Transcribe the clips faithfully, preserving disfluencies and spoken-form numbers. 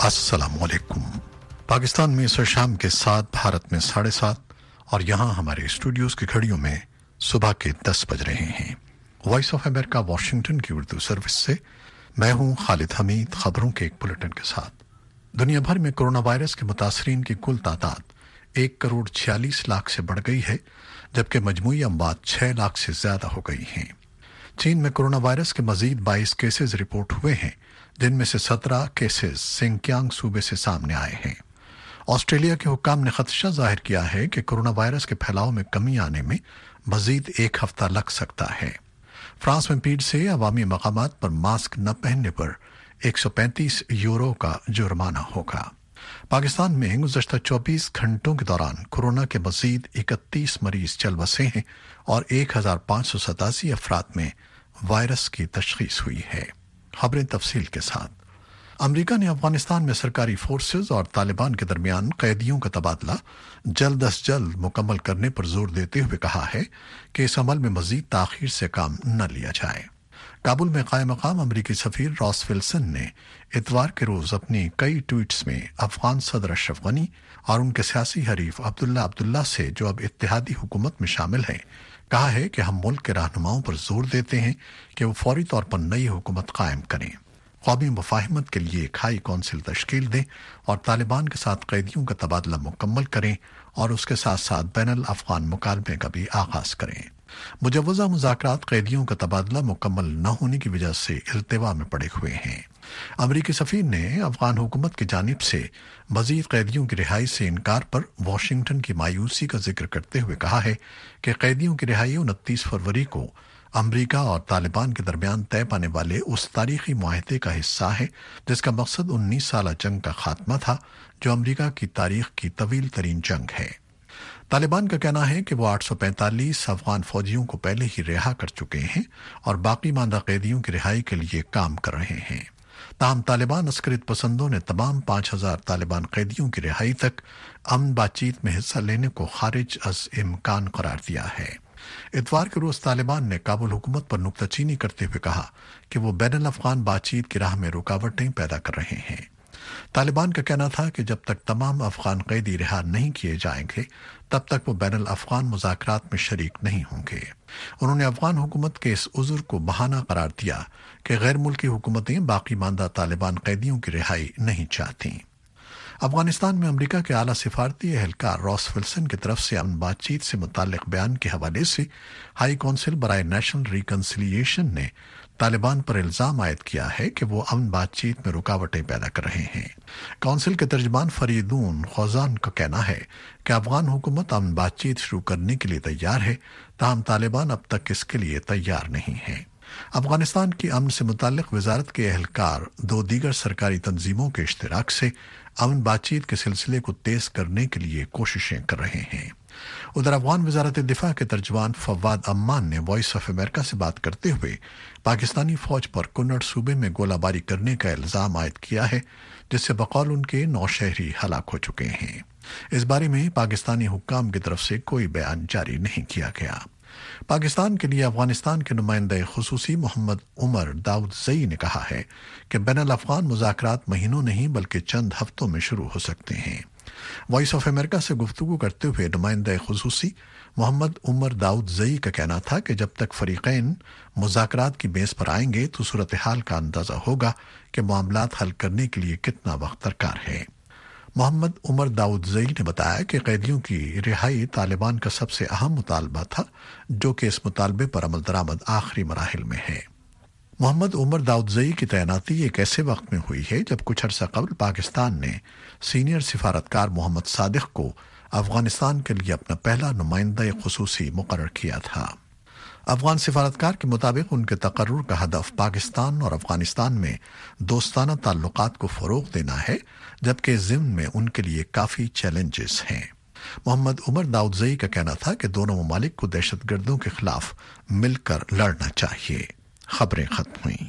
अस्सलाम वालेकुम। पाकिस्तान में इस शाम के सात, भारत में साढ़े सात और यहाँ हमारे स्टूडियोज की घड़ियों में सुबह के दस बज रहे हैं। वॉइस ऑफ अमेरिका वाशिंगटन की उर्दू सर्विस से मैं हूँ खालिद हमीद, खबरों के एक बुलेटिन के साथ। दुनिया भर में कोरोना वायरस के मुतासरीन की कुल तादाद एक करोड़ छियालीस लाख से बढ़ गई है, जबकि मजमूई अमवात छह लाख से ज्यादा हो गई हैं। चीन में कोरोना वायरस के मजीद बाईस केसेस रिपोर्ट हुए हैं, जिनमें से सत्रह केसेस सिंकियांग सूबे से सामने आए हैं। ऑस्ट्रेलिया के हुक्काम ने खदशा जाहिर किया है कि कोरोना वायरस के फैलाव में कमी आने में मजीद एक हफ्ता लग सकता है। फ्रांस में भीड़ से अवामी मकामात पर मास्क न पहनने पर एक सौ पैंतीस यूरो का जुर्माना होगा। पाकिस्तान में गुज़श्ता चौबीस घंटों के दौरान कोरोना के मजीद इकतीस मरीज चल बसे हैं और एक हजार पांच सौ सतासी अफराद में वायरस की तशखीस हुई है। खबरें तफसील के साथ। अमेरिका ने अफगानिस्तान में सरकारी फोर्सेज और तालिबान के दरमियान कैदियों का तबादला जल्द अज जल्द मुकम्मल करने पर जोर देते हुए कहा है कि इस अमल में मजीद ताखीर से काम न लिया जाए। काबुल में कायम मकाम अमरीकी सफीर रॉस विल्सन ने इतवार के रोज अपनी कई ट्वीट्स में अफगान सदर अशरफ गनी और उनके सियासी हरीफ अब्दुल्ला अब्दुल्ला से, जो अब इत्तेहादी हुकूमत में शामिल हैं, कहा है कि हम मुल्क के रहनुमाओं पर जोर देते हैं कि वो फौरी तौर पर नई हुकूमत कायम करें, कौमी मुफाहिमत के लिए एक हाई कौंसिल तश्कील दें और तालिबान के साथ कैदियों का तबादला मुकम्मल करें और उसके साथ साथ बैनुल अफ़गान मुकालमे का भी आगाज करें। मुजव्वज़ा मुज़ाकरात कैदियों का तबादला मुकम्मल न होने की वजह से इल्तिवा में पड़े हुए हैं। अमरीकी सफीर ने अफगान हुकूमत की जानिब से मजीद कैदियों की रिहाई से इनकार पर वाशिंगटन की मायूसी का जिक्र करते हुए कहा है कि कैदियों की रिहाई उनतीस फरवरी को अमरीका और तालिबान के दरमियान तय पाने वाले उस तारीखी मुआहदे का हिस्सा है जिसका मकसद उन्नीस साल जंग का खात्मा था, जो अमरीका की तारीख की तवील तरीन जंग है। तालिबान का कहना है कि वो आठ सौ पैंतालीस अफगान फौजियों को पहले ही रिहा कर चुके हैं और बाकी मांदा कैदियों की रिहाई के लिए काम कर रहे हैं। ताहम तालिबान अस्करियत पसंदों ने तमाम पांच हजार तालिबान कैदियों की रिहाई तक अमन बातचीत में हिस्सा लेने को खारिज अज इम्कान करार दिया है। इतवार के रोज तालिबान ने काबुल हुकूमत पर नुक्ताचीनी करते हुए कहा कि वो बैनुल अफ़गान बातचीत की राह में रुकावटें पैदा कर रहे हैं। तालिबान का कहना था कि जब तक तमाम अफगान कैदी रिहा नहीं किए जाएंगे, तब तक वो बैनुल अफ़गान मुज़ाकरात में शरीक नहीं होंगे। उन्होंने अफगान हुकूमत के इस उज़्र को बहाना करार दिया कि गैर मुल्की हुकूमतें बाकी मानदा तालिबान कैदियों की रिहाई नहीं चाहती। अफगानिस्तान में अमरीका के आला सिफारती एहलकार रॉस विल्सन की तरफ से अमन बातचीत से मुताल्लिक बयान के हवाले से हाई कौंसिल बराए नेशनल रिकन्सिलिएशन ने तालिबान पर इल्जाम आयद किया है कि वो अमन बातचीत में रुकावटें पैदा कर रहे हैं। कौंसिल के तर्जमान फरीदून खौजान का कहना है कि अफगान हुकूमत अमन बातचीत शुरू करने के लिए तैयार है, ताहम तालिबान अब तक इसके लिए तैयार नहीं है। अफगानिस्तान की अमन से मुताल्लिक वजारत के एहलकार दो दीगर सरकारी तंजीमों के इश्तिराक से अमन बातचीत के सिलसिले को तेज करने के लिए कोशिशें कर रहे हैं। उधर अफगान वजारत दिफा के तर्जमान फवाद अम्मान ने वॉइस ऑफ अमेरिका से बात करते हुए पाकिस्तानी फौज पर कुन्नड़ सूबे में गोलाबारी करने का इल्जाम आयद किया है, जिससे बकौल उनके नौ शहरी हलाक हो चुके हैं। इस बारे में पाकिस्तानी हुक्काम की तरफ से कोई बयान जारी नहीं किया गया। पाकिस्तान के लिए अफगानिस्तान के नुमाइंदे खुसूसी मोहम्मद उमर दाऊदज़ई ने कहा है कि बैनुल अफ़गान मुज़ाकरात महीनों नहीं बल्कि चंद हफ्तों में शुरू हो सकते हैं। वॉइस ऑफ अमेरिका से गुफ्तगू करते हुए नुमाइंदे खुसूसी मोहम्मद उमर दाऊदज़ई का कहना था कि जब तक फरीक़ैन मुज़ाकरात की बेस पर आएंगे तो सूरत हाल का अंदाजा होगा कि मामलात हल करने के लिए कितना वक्त दरकार है। मोहम्मद उमर दाऊदज़ई ने बताया कि कैदियों की रिहाई तालिबान का सबसे अहम मुतालबा था, जो कि इस मुतालबे पर अमल दरामद आखिरी मराहिल में है। मोहम्मद उमर दाऊदज़ई की तैनाती एक ऐसे वक्त में हुई है जब कुछ अर्सा कबल पाकिस्तान ने सीनियर सिफारतकार मोहम्मद सादिक को अफगानिस्तान के लिए अपना पहला नुमाइंदा खुसूसी मुकर्रर किया था। अफगान सिफारतकार के मुताबिक उनके तकर्रुर का हदफ पाकिस्तान और अफगानिस्तान में दोस्ताना ताल्लुकात को फरोग देना है, जबकि ज़िम्न में उनके लिए काफ़ी चैलेंजेस हैं। मोहम्मद उमर दाऊदज़ई का कहना था कि दोनों ममालिक को दहशतगर्दों के खिलाफ मिलकर लड़ना चाहिए। खबरें खत्म हुई।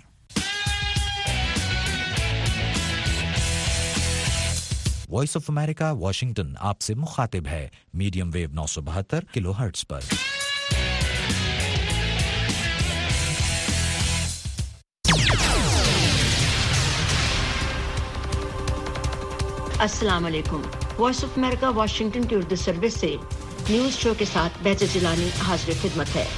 वॉइस ऑफ अमेरिका वाशिंगटन आपसे मुखातिब है मीडियम वेव नौ सौ बहत्तर किलो हर्ट्ज पर। السلام علیکم. وائس آف امریکہ واشنگٹن کی اردو سروس سے نیوز شو کے ساتھ بہجت جیلانی حاضر خدمت ہے.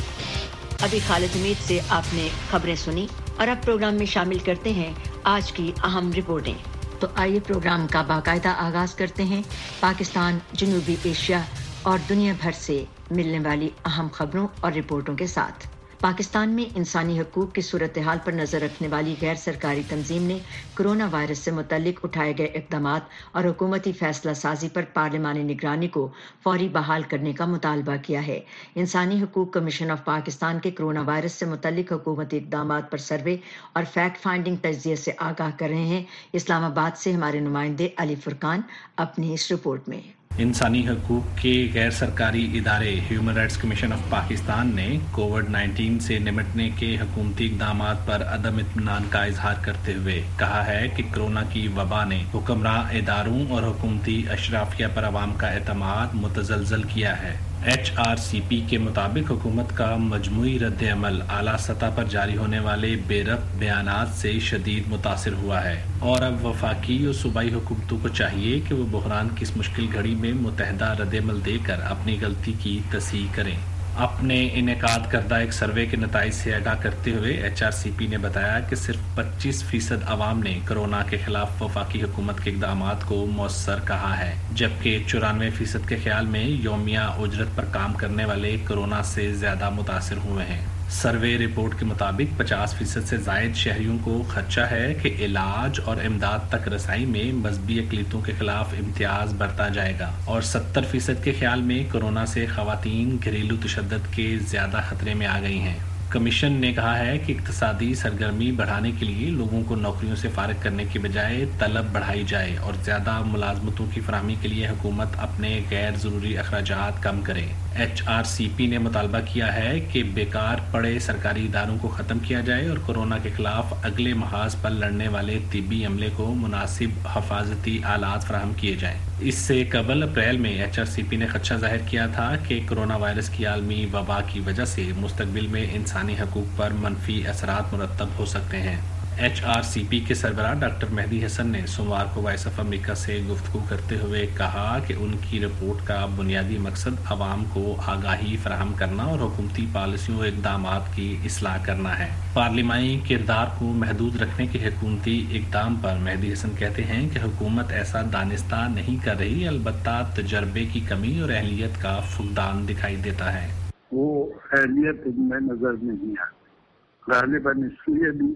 ابھی خالد حمید سے آپ نے خبریں سنی اور اب پروگرام میں شامل کرتے ہیں آج کی اہم رپورٹیں. تو آئیے پروگرام کا باقاعدہ آغاز کرتے ہیں پاکستان، جنوبی ایشیا اور دنیا بھر سے ملنے والی اہم خبروں اور رپورٹوں کے ساتھ. پاکستان میں انسانی حقوق کی صورتحال پر نظر رکھنے والی غیر سرکاری تنظیم نے کرونا وائرس سے متعلق اٹھائے گئے اقدامات اور حکومتی فیصلہ سازی پر پارلیمانی نگرانی کو فوری بحال کرنے کا مطالبہ کیا ہے. انسانی حقوق کمیشن آف پاکستان کے کرونا وائرس سے متعلق حکومتی اقدامات پر سروے اور فیکٹ فائنڈنگ تجزیے سے آگاہ کر رہے ہیں. اسلام آباد سے ہمارے نمائندے علی فرقان اپنی اس رپورٹ میں. انسانی حقوق کے غیر سرکاری ادارے human rights commission of Pakistan نے کووڈ نائنٹین سے نمٹنے کے حکومتی اقدامات پر عدم اطمینان کا اظہار کرتے ہوئے کہا ہے کہ کرونا کی وبا نے حکمراں اداروں اور حکومتی اشرافیہ پر عوام کا اعتماد متزلزل کیا ہے. ایچ آر سی پی کے مطابق حکومت کا مجموعی رد عمل اعلیٰ سطح پر جاری ہونے والے بے ربط بیانات سے شدید متاثر ہوا ہے اور اب وفاقی اور صوبائی حکومتوں کو چاہیے کہ وہ بحران کی اس مشکل گھڑی میں متحدہ رد عمل دے کر اپنی غلطی کی تصحیح کریں. اپنے انعقاد کردہ ایک سروے کے نتائج سے آگاہ کرتے ہوئے ایچ آر سی پی نے بتایا کہ صرف پچیس فیصد عوام نے کرونا کے خلاف وفاقی حکومت کے اقدامات کو مؤثر کہا ہے، جبکہ چورانوے فیصد کے خیال میں یومیہ اجرت پر کام کرنے والے کرونا سے زیادہ متاثر ہوئے ہیں. سروے رپورٹ کے مطابق پچاس فیصد سے زائد شہریوں کو خدشہ ہے کہ علاج اور امداد تک رسائی میں مذہبی اقلیتوں کے خلاف امتیاز برتا جائے گا اور ستر فیصد کے خیال میں کورونا سے خواتین گھریلو تشدد کے زیادہ خطرے میں آ گئی ہیں. کمیشن نے کہا ہے کہ اقتصادی سرگرمی بڑھانے کے لیے لوگوں کو نوکریوں سے فارغ کرنے کے بجائے طلب بڑھائی جائے اور زیادہ ملازمتوں کی فراہمی کے لیے حکومت اپنے غیر ضروری اخراجات کم کرے. ایچ آر سی پی نے مطالبہ کیا ہے کہ بیکار پڑے سرکاری اداروں کو ختم کیا جائے اور کورونا کے خلاف اگلے محاذ پر لڑنے والے طبی عملے کو مناسب حفاظتی آلات فراہم کیے جائیں. اس سے قبل اپریل میں ایچ آر سی پی نے خدشہ ظاہر کیا تھا کہ کورونا وائرس کی عالمی وبا کی وجہ سے مستقبل میں انسانی حقوق پر منفی اثرات مرتب ہو سکتے ہیں. ایچ آر سی پی کے سربراہ ڈاکٹر مہدی حسن نے سوموار کو وائس آف امریکہ سے گفتگو کرتے ہوئے کہا کہ ان کی رپورٹ کا بنیادی مقصد عوام کو آگاہی فراہم کرنا اور حکومتی پالیسیوں و اقدامات کی اصلاح کرنا ہے. پارلیمانی کردار کو محدود رکھنے کے حکومتی اقدام پر مہدی حسن کہتے ہیں کہ حکومت ایسا دانستہ نہیں کر رہی، البتہ تجربے کی کمی اور اہلیت کا فقدان دکھائی دیتا ہے. وہ اہلیت ان میں نظر نہیں آتی، غالباً اس لیے بھی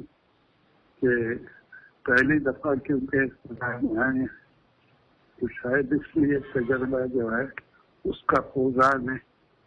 کہ پہلی دفعہ کیونکہ آئے تو شاید اس لیے تجربہ جو ہے اس کا فوزان ہے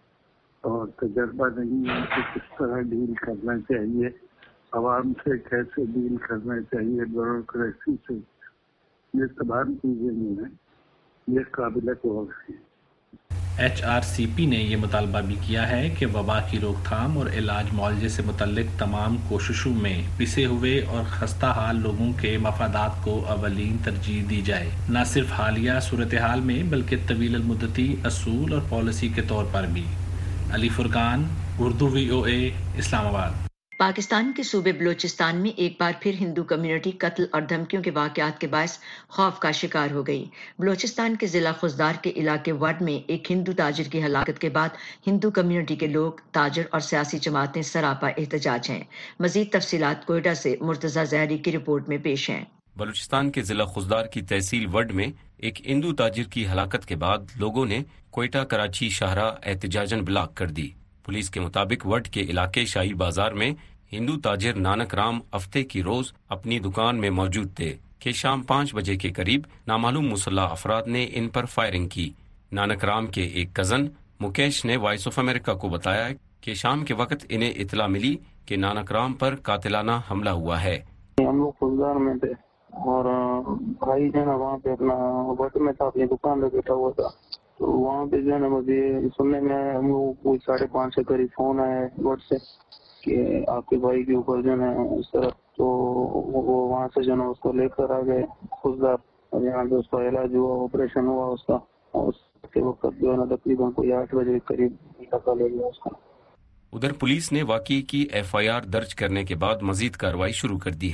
اور تجربہ نہیں ہے کہ کس طرح ڈیل کرنا چاہیے، عوام سے کیسے ڈیل کرنا چاہیے، بیوروکریسی سے. یہ تمام چیزیں جو ہیں یہ قابل غور ہیں. ایچ آر سی پی نے یہ مطالبہ بھی کیا ہے کہ وبا کی روک تھام اور علاج معالجے سے متعلق تمام کوششوں میں پسے ہوئے اور خستہ حال لوگوں کے مفادات کو اولین ترجیح دی جائے، نہ صرف حالیہ صورتحال میں بلکہ طویل المدتی اصول اور پالیسی کے طور پر بھی. علی فرقان، اردو وی او اے، اسلام آباد. پاکستان کے صوبے بلوچستان میں ایک بار پھر ہندو کمیونٹی قتل اور دھمکیوں کے واقعات کے باعث خوف کا شکار ہو گئی. بلوچستان کے ضلع خضدار کے علاقے وڈ میں ایک ہندو تاجر کی ہلاکت کے بعد ہندو کمیونٹی کے لوگ، تاجر اور سیاسی جماعتیں سراپا احتجاج ہیں. مزید تفصیلات کوئٹہ سے مرتضی زہری کی رپورٹ میں پیش ہیں. بلوچستان کے ضلع خضدار کی تحصیل وڈ میں ایک ہندو تاجر کی ہلاکت کے بعد لوگوں نے کوئٹہ کراچی شاہراہ احتجاجاً بلاک کر دی. پولیس کے مطابق وڈ کے علاقے شاہی بازار میں ہندو تاجر نانک رام ہفتے کی روز اپنی دکان میں موجود تھے کہ شام پانچ بجے کے قریب نامعلوم مسلح افراد نے ان پر فائرنگ کی. نانک رام کے ایک کزن مکیش نے وائس آف امریکہ کو بتایا کہ شام کے وقت انہیں اطلاع ملی کہ نانک رام پر قاتلانہ حملہ ہوا ہے. ہم لوگ خضدار میں تھے اور بھائی جو ہے نا وہاں پہ اپنا وقت میں تھا، اپنی دکان پہ بیٹھا ہوا تھا، تو وہاں پہ جو ہے نا مجھے سننے میں ہم لوگ کوئی ساڑھے پانچ سے قریب فون آیا وٹ سے کہ آپ کے بھائی کے اوپر جو ہے اس طرح، تو وہ وہاں سے جو ہے اس کو لے کر آ گئے خضدار اور یہاں پہ اس کا علاج ہوا، آپریشن ہوا اس کا، اور اس کے وقت جو ہے نا تقریباً کوئی آٹھ بجے کے قریب ٹکا لے گیا اس کا. ادھر پولیس نے واقعے کی ایف آئی آر درج کرنے کے بعد مزید کارروائی شروع کر دی ہے.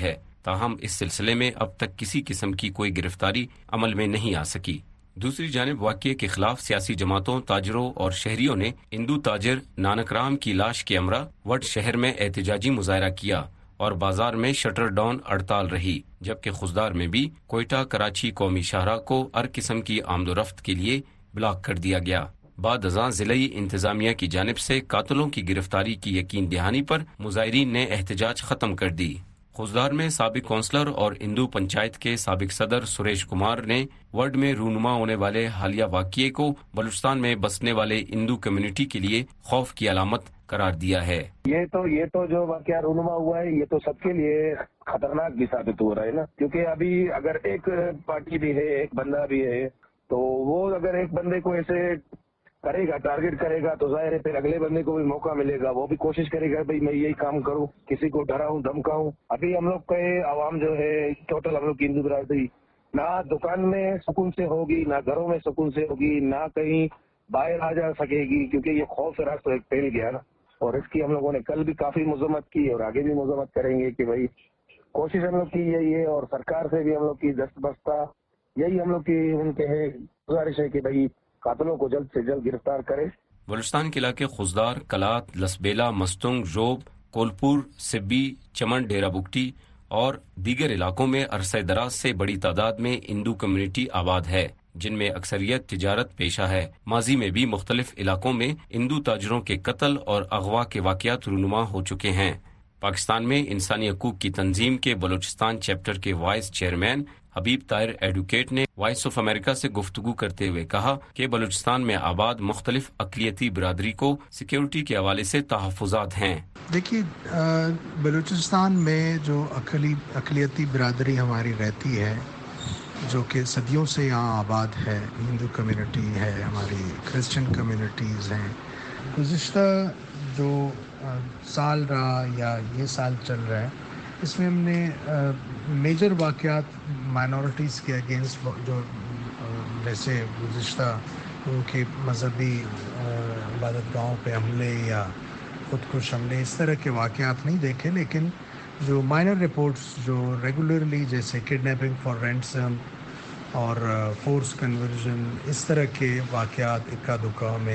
تاہم اس سلسلے میں اب تک کسی قسم کی کوئی گرفتاری عمل میں نہیں آ سکی۔ دوسری جانب واقعے کے خلاف سیاسی جماعتوں، تاجروں اور شہریوں نے ہندو تاجر نانک رام کی لاش کے ہمراہ وڈ شہر میں احتجاجی مظاہرہ کیا اور بازار میں شٹر ڈاؤن ہڑتال رہی، جبکہ خضدار میں بھی کوئٹہ کراچی قومی شاہراہ کو ہر قسم کی آمد و رفت کے لیے بلاک کر دیا گیا۔ بعد ازاں ضلعی انتظامیہ کی جانب سے قاتلوں کی گرفتاری کی یقین دہانی پر مظاہرین نے احتجاج ختم کر دی۔ خضدار میں سابق کونسلر اور ہندو پنچایت کے سابق صدر سریش کمار نے ورڈ میں رونما ہونے والے حالیہ واقعے کو بلوچستان میں بسنے والے ہندو کمیونٹی کے لیے خوف کی علامت قرار دیا ہے۔ یہ تو یہ تو جو واقعہ رونما ہوا ہے یہ تو سب کے لیے خطرناک بھی ثابت ہو رہا ہے نا، کیونکہ ابھی اگر ایک پارٹی بھی ہے، ایک بندہ بھی ہے، تو وہ اگر ایک بندے کو ایسے کرے گا، ٹارگٹ کرے گا، تو ظاہر ہے پھر اگلے بندے کو بھی موقع ملے گا، وہ بھی کوشش کرے گا بھائی میں یہی کام کروں، کسی کو ڈراؤں دھمکاؤں۔ ابھی ہم لوگ کے عوام جو ہے ٹوٹل ہم لوگ کی ہندو برادری نہ دکان میں سکون سے ہوگی، نہ گھروں میں سکون سے ہوگی، نہ کہیں باہر آ جا سکے گی، کیونکہ یہ خوف راست ایک پھیل گیا نا۔ اور اس کی ہم لوگوں نے کل بھی کافی مذمت کی اور آگے بھی مذمت کریں گے کہ بھائی کوشش ہم لوگ کی یہی ہے، اور سرکار سے بھی ہم لوگ کی دست بستہ یہی ہم لوگ کی ان کے ہے گزارش ہے کہ بھائی قاتلوں کو جلد سے جلد گرفتار کرے۔ بلوچستان کے علاقے خضدار، کلات، لسبیلا، مستنگ، جوب، کولپور، سبی، چمن، ڈیرہ بگٹی اور دیگر علاقوں میں عرصہ دراز سے بڑی تعداد میں ہندو کمیونٹی آباد ہے، جن میں اکثریت تجارت پیشہ ہے۔ ماضی میں بھی مختلف علاقوں میں ہندو تاجروں کے قتل اور اغوا کے واقعات رونما ہو چکے ہیں۔ پاکستان میں انسانی حقوق کی تنظیم کے بلوچستان چیپٹر کے vice chairman Habib Tahir advocate نے وائس آف امریکہ سے گفتگو کرتے ہوئے کہا کہ بلوچستان میں آباد مختلف اقلیتی برادری کو سیکیورٹی کے حوالے سے تحفظات ہیں۔ دیکھیے بلوچستان میں جو اقلیتی برادری ہماری رہتی ہے، جو کہ صدیوں سے یہاں آباد ہے، ہندو کمیونٹی ہے، ہماری کرسچن کمیونٹیز ہیں، گزشتہ جو سال رہا یا یہ سال چل رہا ہے اس میں ہم نے میجر واقعات مائنورٹیز کے اگینسٹ جو جیسے گزشتہ ان کے مذہبی عبادت گاہوں پہ حملے یا خودکش حملے اس طرح کے واقعات نہیں دیکھے، لیکن جو مائنر رپورٹس جو ریگولرلی جیسے کڈنیپنگ فار رینسم اور فورس کنورژن اس طرح کے واقعات اکا دکا میں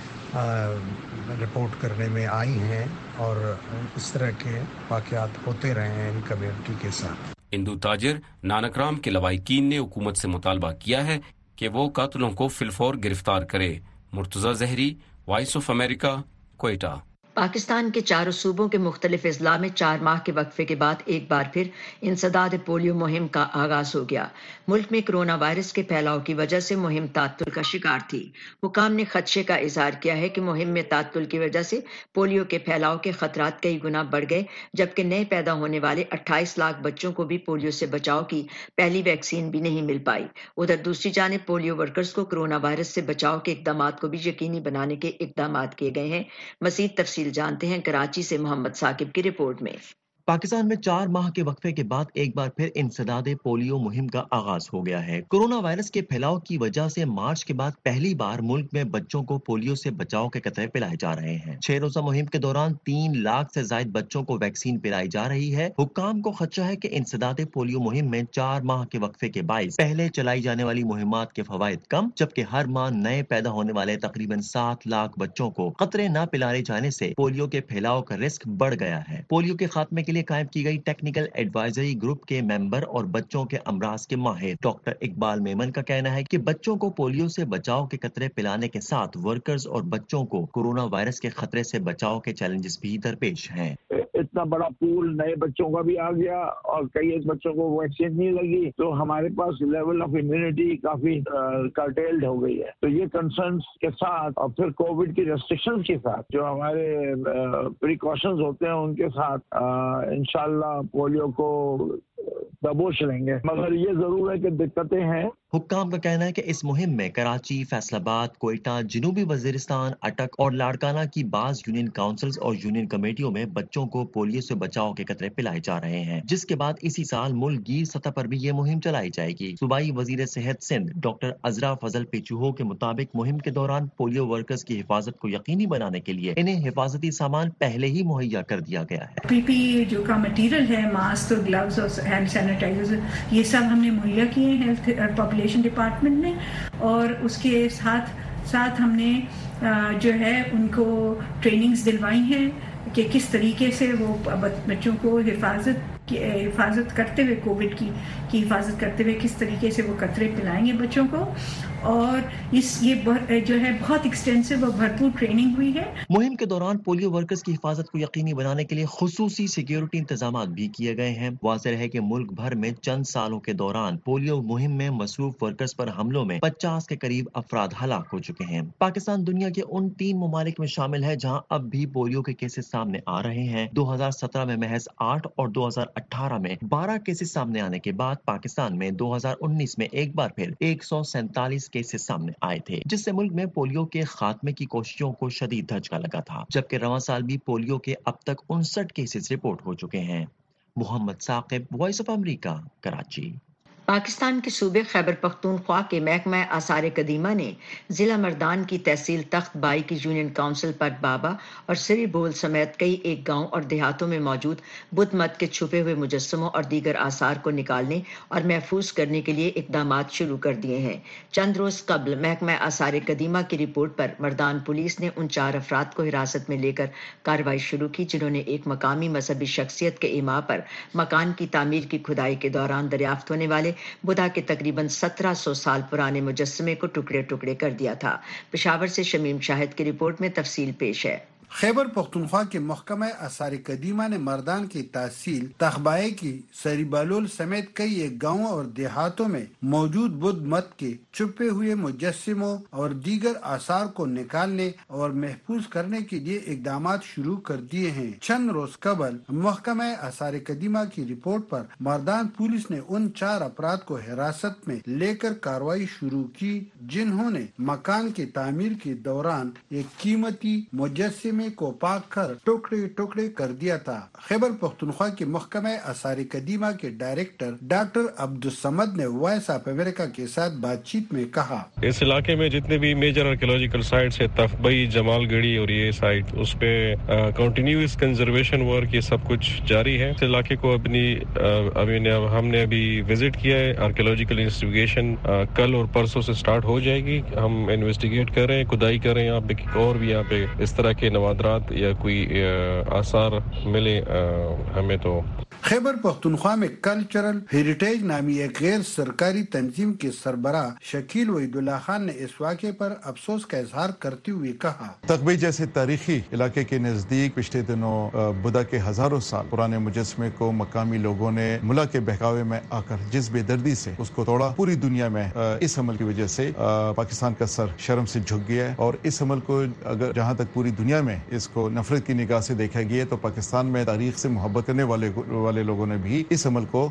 رپورٹ کرنے میں آئی ہیں، اور اس طرح کے واقعات ہوتے رہے ہیں ان کمیونٹی کے ساتھ۔ ہندو تاجر نانک رام کے لوائقین نے حکومت سے مطالبہ کیا ہے کہ وہ قاتلوں کو فی الفور گرفتار کرے۔ Murtaza Zehri, Voice of America, Quetta. Pakistan کے چاروں صوبوں کے مختلف اضلاع میں چار ماہ کے وقفے کے بعد ایک بار پھر انسداد پولیو مہم کا آغاز ہو گیا۔ ملک میں کرونا وائرس کے پھیلاؤ کی وجہ سے مہم تعطل کا شکار تھی۔ حکام نے خدشے کا اظہار کیا ہے کہ مہم میں تعطل کی وجہ سے پولیو کے پھیلاؤ کے خطرات کئی گنا بڑھ گئے، جبکہ نئے پیدا ہونے والے اٹھائیس لاکھ بچوں کو بھی پولیو سے بچاؤ کی پہلی ویکسین بھی نہیں مل پائی۔ ادھر دوسری جانب پولیو ورکرز کو کرونا وائرس سے بچاؤ کے اقدامات کو بھی یقینی بنانے کے اقدامات کیے گئے ہیں۔ مزید تفصیل جانتے ہیں کراچی سے محمد ثاقب کی رپورٹ میں۔ پاکستان میں چار ماہ کے وقفے کے بعد ایک بار پھر انسداد پولیو مہم کا آغاز ہو گیا ہے۔ کورونا وائرس کے پھیلاؤ کی وجہ سے مارچ کے بعد پہلی بار ملک میں بچوں کو پولیو سے بچاؤ کے قطرے پلائے جا رہے ہیں۔ چھ روزہ مہم کے دوران تین لاکھ سے زائد بچوں کو ویکسین پلائی جا رہی ہے۔ حکام کو خدشہ ہے کہ انسداد پولیو مہم میں چار ماہ کے وقفے کے باعث پہلے چلائی جانے والی مہمات کے فوائد کم، جبکہ ہر ماہ نئے پیدا ہونے والے تقریباً سات لاکھ بچوں کو قطرے نہ پلائے جانے سے پولیو کے پھیلاؤ کا رسک بڑھ گیا ہے۔ پولیو کے خاتمے کے لیے قائم کی گئی ٹیکنیکل ایڈوائزری گروپ کے ممبر اور بچوں کے امراض کے ماہر ڈاکٹر اقبال میمن کا کہنا ہے کہ بچوں کو پولیو سے بچاؤ کے قطرے پلانے کے ساتھ ورکرز اور بچوں کو کورونا وائرس کے خطرے سے بچاؤ کے چیلنجز بھی درپیش ہیں۔ اتنا بڑا پول نئے بچوں کا بھی آ گیا اور کئی ایک بچوں کو ویکسین نہیں لگی، تو ہمارے پاس لیول آف امیونٹی کافی کرٹیلڈ ہو گئی ہے۔ تو یہ کنسرنس کے ساتھ اور پھر کووڈ کی ریسٹرکشن کے ساتھ جو ہمارے پریکاشنز ہوتے ہیں ان کے ساتھ انشاءاللہ پولیو کو दबोच लेंगे, मगर ये जरूर है कि दिक्कतें हैं। हुक्काम का कहना है कि इस मुहिम में कराची, फैसलाबाद, कोयटा, जनूबी वजीरिस्तान, अटक और लाड़काना की बाज यूनियन काउंसिल्स और यूनियन कमेटियों में बच्चों को पोलियो से बचाव के कतरे पिलाए जा रहे हैं, जिसके बाद इसी साल मुल्क गिर सतह पर भी ये मुहिम चलाई जाएगी। सूबाई वजीर सेहत सिंध डॉक्टर अजरा फजल पेचूहो के मुताबिक मुहिम के दौरान पोलियो वर्कर्स की हिफाजत को यकीनी बनाने के लिए इन्हें हिफाजती सामान पहले ही मुहैया कर दिया गया है। पीपी जो का मटीरियल है, मास्क और ग्लव्स और हैंड सैनिटाइजर, ये सब हमने मुहैया किए हेल्थ पॉपुलेशन डिपार्टमेंट ने, और उसके साथ साथ हमने जो है उनको ट्रेनिंग्स दिलवाई हैं कि किस तरीके से वो बच्चों को हिफाजत की हिफाजत करते हुए कोविड की की हिफाजत करते हुए किस तरीके से वो कतरे पिलाएंगे बच्चों को, और इस ये जो है बहुत एक्सटेंसिव और भरपूर ट्रेनिंग हुई है। मुहिम के दौरान पोलियो वर्कर्स की हिफाजत को यकीनी बनाने के लिए खुसूसी सिक्योरिटी इंतजाम भी किए गए हैं। वाज़ेह है कि मुल्क भर में चंद सालों के दौरान पोलियो मुहिम में मसरूफ वर्कर्स पर हमलों में पचास के करीब अफराद हलाक हो चुके हैं। पाकिस्तान दुनिया के उन तीन ममालिक में शामिल है जहाँ अब भी पोलियो के केसेस सामने आ रहे हैं। दो हजार सत्रह में महज आठ और दो हजार अठारह में बारह केसेस सामने आने के बाद पाकिस्तान में दो हजार उन्नीस में एक बार फिर एक सौ सैंतालीस केसेस सामने आए थे, जिससे मुल्क में पोलियो के खात्मे की कोशिशों को शदीद धचका लगा था। जबकि रवां साल भी पोलियो के अब तक उनसठ केसेस रिपोर्ट हो चुके हैं। Mohammad Saqib, Voice of America, Karachi. Pakistan के सूबे खैबर पख्तूनख्वा के महकमा आसार कदीमा ने जिला मर्दान की तहसील तख्त बाई की यूनियन काउंसिल पर बाबा और सिरी बोल समेत कई एक गांव और देहातों में मौजूद बुद्ध मत के छुपे हुए मुजस्समों और दीगर आसार को निकालने और महफूज करने के लिए इकदाम शुरू कर दिए हैं। चंद रोज कबल महकमा आसार कदीमा की रिपोर्ट पर मर्दान पुलिस ने उन चार अफराद को हिरासत में लेकर कार्रवाई शुरू की, जिन्होंने एक मकामी मजहबी शख्सियत के इमा पर मकान की तामीर की खुदाई के दौरान दरियाफ्त होने वाले बुद्धा के तकरीबन सत्रह सौ साल पुराने मुजस्समे को टुकड़े टुकड़े कर दिया था। पेशावर से शमीम शाहिद की रिपोर्ट में तफसील पेश है। खैबर पख्तूनख्वा के महकमा आसार कदीमा ने मर्दान की तहसील तखबाए की सरीबालोल समेत कई एक गांवों और देहातों में मौजूद बुद्ध मत के छुपे हुए मुजस्सिमों और दीगर आसार को निकालने और महफूज करने के लिए इकदाम शुरू कर दिए हैं। चंद रोज कबल महकमा आसार कदीमा की रिपोर्ट पर मर्दान पुलिस ने उन चार अपराध को हिरासत में लेकर कार्रवाई शुरू की, जिन्होंने मकान की तामीर के दौरान एक कीमती मुजस्सिमे को पाक कर टुकड़े टुकड़े कर दिया था। खैबर पख्तूनख्वा के महकमा आसार कदीमा के डायरेक्टर डॉक्टर अब्दुस्समद ने वॉइस ऑफ अमेरिका के साथ बातचीत में कहा, इस इलाके में जितने भी मेजर आर्कियोलॉजिकल साइट्स है, तख्बई, जमालगढ़ी और ये साइट, उस पे कंटिन्यूअस कंजर्वेशन वर्क ये सब कुछ जारी है। इस इलाके को अपनी अभी हमने अभी विजिट किया है। आर्कियोलॉजिकल इन्वेस्टिगेशन कल और परसों से स्टार्ट हो जाएगी। हम इन्वेस्टिगेट कर रहे हैं, खुदाई कर रहे हैं यहाँ पे, और भी यहाँ पे इस तरह के नवादरात या कोई आसार मिले हमें तो। खैबर पख्तूनख्वा में कल्चरल हेरिटेज नामी एक गैर सरकारी तंजीम के सरबराह शकील वहीदुल्लाह खान ने इस वाक़े पर अफसोस का इजहार करते हुए कहा, तकबी जैसे तारीखी इलाके के नजदीक पिछले दिनों बुद्धा के हजारों साल पुराने मुजस्समे को मकामी लोगों ने मुला के बहकावे में आकर जिस बेदर्दी से उसको तोड़ा, पूरी दुनिया में इस अमल की वजह से पाकिस्तान का सर शर्म से झुक गया है। और इस अमल को अगर जहाँ तक पूरी दुनिया में इसको नफरत की निगाह से देखा गया तो पाकिस्तान में तारीख से मोहब्बत करने वाले वाले लोगों ने भी इस अमल को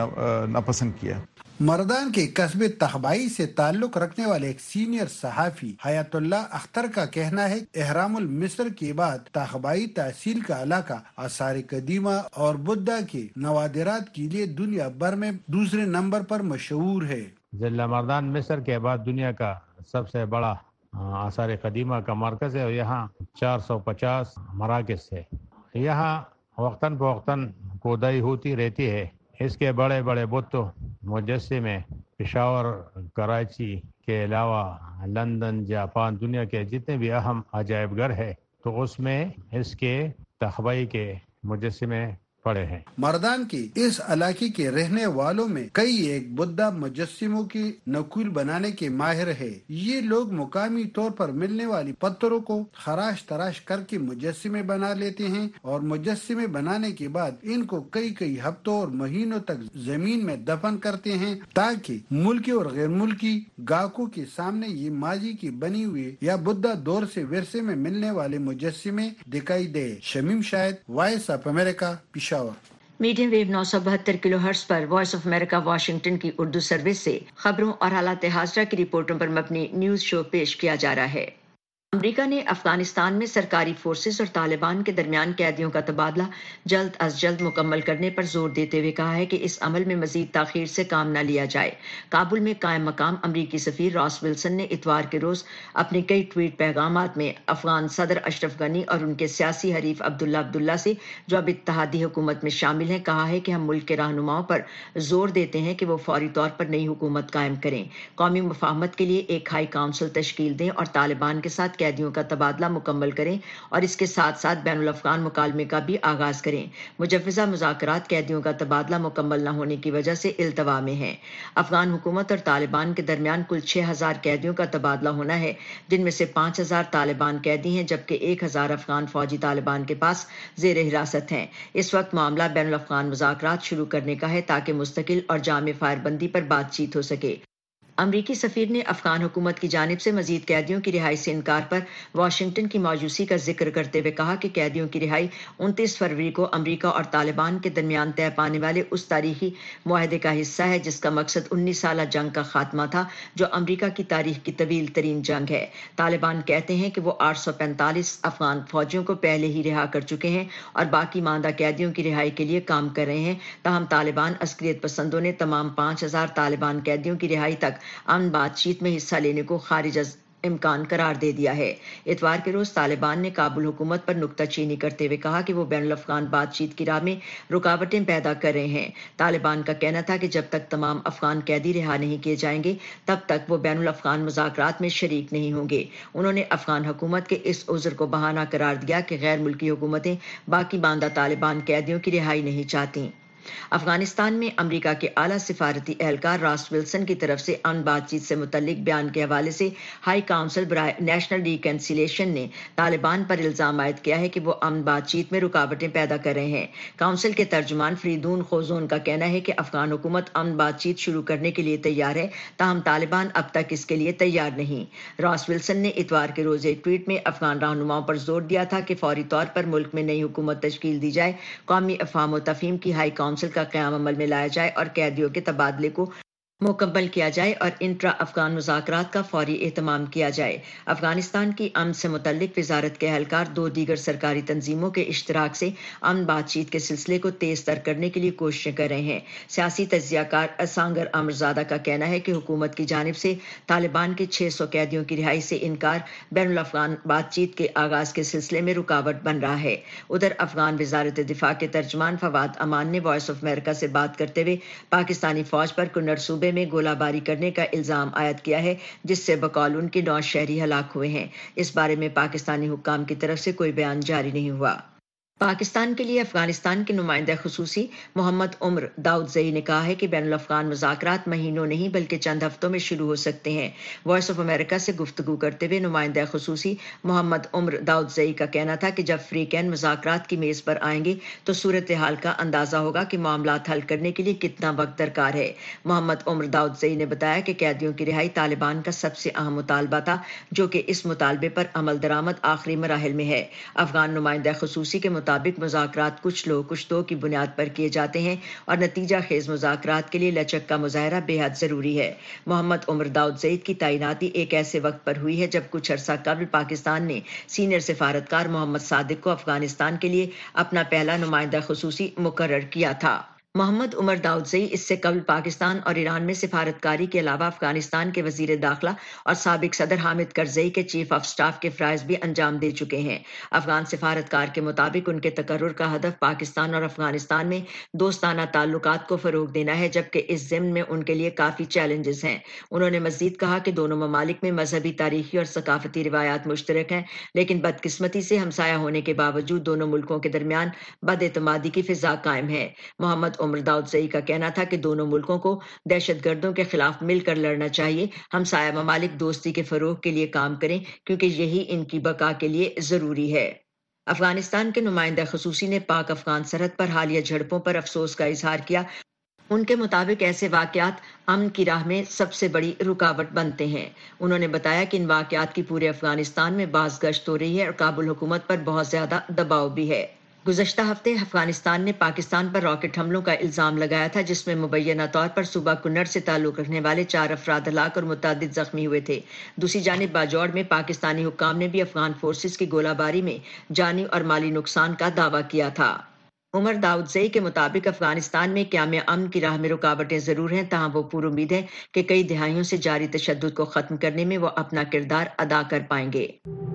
नापसंद किया। मर्दान के कस्बे तखबाई से ताल्लुक रखने वाले एक सीनियर सहाफी हयातुल्लाह अख्तर का कहना है, एहरामुल मिस्र के बाद तखबाई तहसील का इलाका आसार कदीमा और बुद्धा के नवादिरात के लिए दुनिया भर में दूसरे नंबर पर मशहूर है। जिला मर्दान मिस्र के बाद दुनिया का सबसे बड़ा आसार कदीमा का मरकज है और यहाँ चार सौ पचास मराकज है। यहाँ वक्तन फवक्तन खुदाई होती रहती है। इसके बड़े बड़े बुत मुजस्सिमे पेशावर, कराची के अलावा लंदन, जापान, दुनिया के जितने भी अहम अजायब घर है तो उसमें इसके तखबाई के मुजस्सिमे पड़े हैं। मर्दान के इस इलाके के रहने वालों में कई एक बुद्धा मुजस्सिमों की नकुल बनाने के माहिर है। ये लोग मुकामी तौर पर मिलने वाली पत्थरों को खराश तराश करके मुजस्सिमे बना लेते हैं और मुजस्सिमे बनाने के बाद इनको कई कई हफ्तों और महीनों तक जमीन में दफन करते हैं ताकि मुल्की और गैर मुल्की गाहकों के सामने ये माजी की बनी हुई या बुद्धा दौर से विरसे में मिलने वाले मुजस्सिमे दिखाई दे। Shamim Shahid, Voice of America, Peshawar. Medium wave नौ सौ बहत्तर किलो हर्ट्ज पर वॉइस ऑफ अमेरिका वाशिंगटन की उर्दू सर्विस से खबरों और हालात हाजरा की रिपोर्टों पर मबनी न्यूज शो पेश किया जा रहा है। अमेरिका ने अफगानिस्तान में सरकारी फोर्सेस और तालिबान के दरमियान कैदियों का तबादला जल्द अज जल्द मुकम्मल करने पर जोर देते हुए कहा है कि इस अमल में मजीद ताखीर से काम न लिया जाए। काबुल में कायम मकाम अमरीकी सफीर रॉस विल्सन ने इतवार के रोज अपने कई ट्वीट पैगामात में अफगान सदर अशरफ गनी और उनके सियासी हरीफ अब्दुल्ला अब्दुल्ला से, जो अब इत्तेहादी हुकूमत में शामिल हैं, कहा है कि हम मुल्क के रहनुमाओं पर जोर देते हैं कि वो फौरी तौर पर नई हुकूमत कायम करें, कौमी मुफाहमत के लिए एक हाई काउंसिल तश्कील दें और तालिबान के साथ कैदियों का तबादला मुकम्मल करें और इसके साथ साथ बैनुल अफ़गान मुकालमे का भी आगाज करें। मुजव्वज़ा मुज़ाकरात कैदियों का तबादला मुकम्मल न होने की वजह से इल्तवा में हैं। अफगान हुकूमत और तालिबान के दरमियान कुल छह हजार कैदियों का तबादला होना है, जिनमें से पाँच हजार तालिबान कैदी हैं जबकि एक हजार अफगान फौजी तालिबान के पास जेर हिरासत हैं। इस वक्त मामला बैनुल अफ़गान मुज़ाकरात शुरू करने का है ताकि मुस्तकिल और जामे फायरबंदी पर बातचीत हो सके। अमरीकी सफीर ने अफगान हुकूमत की जानिब से मजीद कैदियों की रिहाई से इनकार पर वाशिंगटन की मौजूदगी का जिक्र करते हुए कहा कि कैदियों की रिहाई उनतीस फरवरी को अमरीका और तालिबान के दरमियान तय पाने वाले उस तारीखी मुआहदे का हिस्सा है जिसका मकसद उन्नीस साल जंग का खात्मा था, जो अमरीका की तारीख की तवील तरीन जंग है। तालिबान कहते हैं कि वो आठ सौ पैंतालीस अफगान फौजियों को पहले ही रिहा कर चुके हैं और बाकी मांदा कैदियों की रिहाई के लिए काम कर रहे हैं। ताहम तालिबान अस्करियत पसंदों ने तमाम पाँच हजार तालिबान कैदियों की रिहाई तक अमन बातचीत में हिस्सा लेने को खारिज इम्कान करार दे दिया है। इतवार के रोज तालिबान ने काबुल हुकूमत पर नुक्ताचीनी करते हुए कहा कि वो बैनुल अफ़गान बातचीत की राह में रुकावटें पैदा कर रहे हैं। तालिबान का कहना था कि जब तक तमाम अफगान कैदी रिहा नहीं किए जाएंगे तब तक वो बैनुल अफ़गान मुज़ाकरात में शरीक नहीं होंगे। उन्होंने अफगान हुकूमत के इस उज़्र को बहाना करार दिया कि गैर मुल्की हुकूमतें बाकी बांदा तालिबान कैदियों की रिहाई नहीं चाहती। अफगानिस्तान में अमेरिका के आला सिफारती एहलकार रॉस विल्सन की तरफ से अमन बातचीत से मुतल्लिक बयान के हवाले से हाई काउंसिल बराए नेशनल रिकन्सिलिएशन ने तालिबान पर इल्जाम आयद किया है कि वो अमन बातचीत में रुकावटें पैदा कर रहे हैं। काउंसिल के तर्जुमान फरीदून खोजोन का कहना है कि अफगान हुकूमत अमन बातचीत शुरू करने के लिए तैयार है, ताहम तालिबान अब तक इसके लिए तैयार नहीं। रॉस विल्सन ने इतवार के रोज एक ट्वीट में अफगान रहनुमाओं पर जोर दिया था कि फौरी तौर पर मुल्क में नई हुकूमत तश्कील दी जाए, कौमी अफहाम व तफहीम की हाई काउंसिल का क़याम अमल में लाया जाए और कैदियों के तबादले को मुकम्मल किया जाए और इंट्रा अफगान मुज़ाकरात का फौरी एहतमाम किया जाए। अफगानिस्तान की अमन से मुतल्लिक वजारत के एहलकार दो दीगर सरकारी तंजीमों के इश्तराक से अमन बातचीत के सिलसिले को तेज तर करने के लिए कोशिशें कर रहे हैं। सियासी तज्जियाकार असांगर अमरजादा का कहना है कि हुकूमत की जानिब से तालिबान के छह सौ कैदियों की रिहाई से इनकार बैनुल अफ़गान बातचीत के आगाज के सिलसिले में रुकावट बन रहा है। उधर अफगान वजारत दिफा के तर्जमान फवाद अमान ने वॉइस ऑफ अमेरिका से बात करते हुए पाकिस्तानी फौज पर कुन्नर सूबे में गोलाबारी करने का इल्जाम आयद किया है, जिससे बकौल उनके नौ शहरी हलाक हुए हैं। इस बारे में पाकिस्तानी हुक्काम की तरफ से कोई बयान जारी नहीं हुआ। पाकिस्तान के लिए अफगानिस्तान के नुमाइंदा खुसूसी मोहम्मद उम्र दाऊदज़ई ने कहा है कि बैनुल अफ़गान मुज़ाकरात महीनों नहीं बल्कि चंद हफ्तों में शुरू हो सकते हैं। वॉइस ऑफ अमेरिका से गुफ्तगू करते हुए नुमाइंदा खुसूसी मोहम्मद उम्र दाऊदज़ई का कहना था कि जब फ्रीकैन मुज़ाकरात की मेज़ पर आएंगे तो सूरत हाल का अंदाज़ा होगा कि मामलात हल करने के लिए कितना वक्त दरकार है। मोहम्मद उम्र दाऊदज़ई ने बताया कि कैदियों की रिहाई तालिबान का सबसे अहम मुतालबा था, जो कि इस मुतालबे पर अमल दरामद आखिरी मराहिल में है। अफगान नुमाइंदा खुसूसी के मुताबिक मुज़ाकरात कुछ लोग कुछ दो की बुनियाद पर किए जाते हैं और नतीजा खेज मुज़ाकरात के लिए लचक का मुजाहरा बेहद जरूरी है। मोहम्मद उमर दाऊदज़ई की तैनाती एक ऐसे वक्त पर हुई है जब कुछ अरसा कबल पाकिस्तान ने सीनियर सिफारतकार मोहम्मद सादिक को अफगानिस्तान के लिए अपना पहला नुमाइंदा खुसूसी मुकर्रर किया था। मोहम्मद उमर दाऊदज़ई इससे कबल पाकिस्तान और ईरान में सिफारतकारी के अलावा अफगानिस्तान के वजीर दाखिला और साबिक सदर हामिद करज़ई के चीफ ऑफ स्टाफ के फ़राइज़ भी अंजाम दे चुके हैं। अफगान सिफारतकार के मुताबिक उनके तकर्रुर का हदफ पाकिस्तान और अफगानिस्तान में दोस्ताना ताल्लुकात को फ़रोग देना है, जबकि इस ज़िम्न में उनके लिए काफ़ी चैलेंजेस हैं। उन्होंने मज़ीद कहा कि दोनों ममालिक में मजहबी, तारीखी और सकाफती रिवायात मुश्तरक हैं, लेकिन बदकिस्मती से हमसाया होने के बावजूद दोनों मुल्कों के दरमियान बदएतमादी की फ़िज़ा कायम है। मोहम्मद उमर दाऊदज़ई का कहना था कि दोनों मुल्कों को दहशतगर्दों के खिलाफ मिलकर लड़ना चाहिए। हमसाया ममालिक दोस्ती के फरोग के लिए काम करें क्योंकि यही इनकी बका के लिए जरूरी है। अफगानिस्तान के नुमाइंदा खुसूसी ने पाक अफगान सरहद पर हालिया झड़पों पर अफसोस का इजहार किया। उनके मुताबिक ऐसे वाकयात अमन की राह में सबसे बड़ी रुकावट बनते हैं। उन्होंने बताया कि इन वाकयात की पूरे अफगानिस्तान में बाज़ गश्त हो रही है और काबुल हुकूमत पर बहुत ज्यादा दबाव भी है। گزشتہ ہفتے افغانستان نے پاکستان پر راکٹ حملوں کا الزام لگایا تھا، جس میں مبینہ طور پر صوبہ کنڑ سے تعلق رکھنے والے چار افراد ہلاک اور متعدد زخمی ہوئے تھے۔ دوسری جانب باجوڑ میں پاکستانی حکام نے بھی افغان فورسز کی گولہ باری میں جانی اور مالی نقصان کا دعویٰ کیا تھا۔ عمر داؤد زئی کے مطابق افغانستان میں قیام امن کی راہ میں رکاوٹیں ضرور ہیں، تاہم وہ پر امید ہے کہ کئی دہائیوں سے جاری تشدد کو ختم کرنے میں وہ اپنا کردار ادا کر پائیں گے۔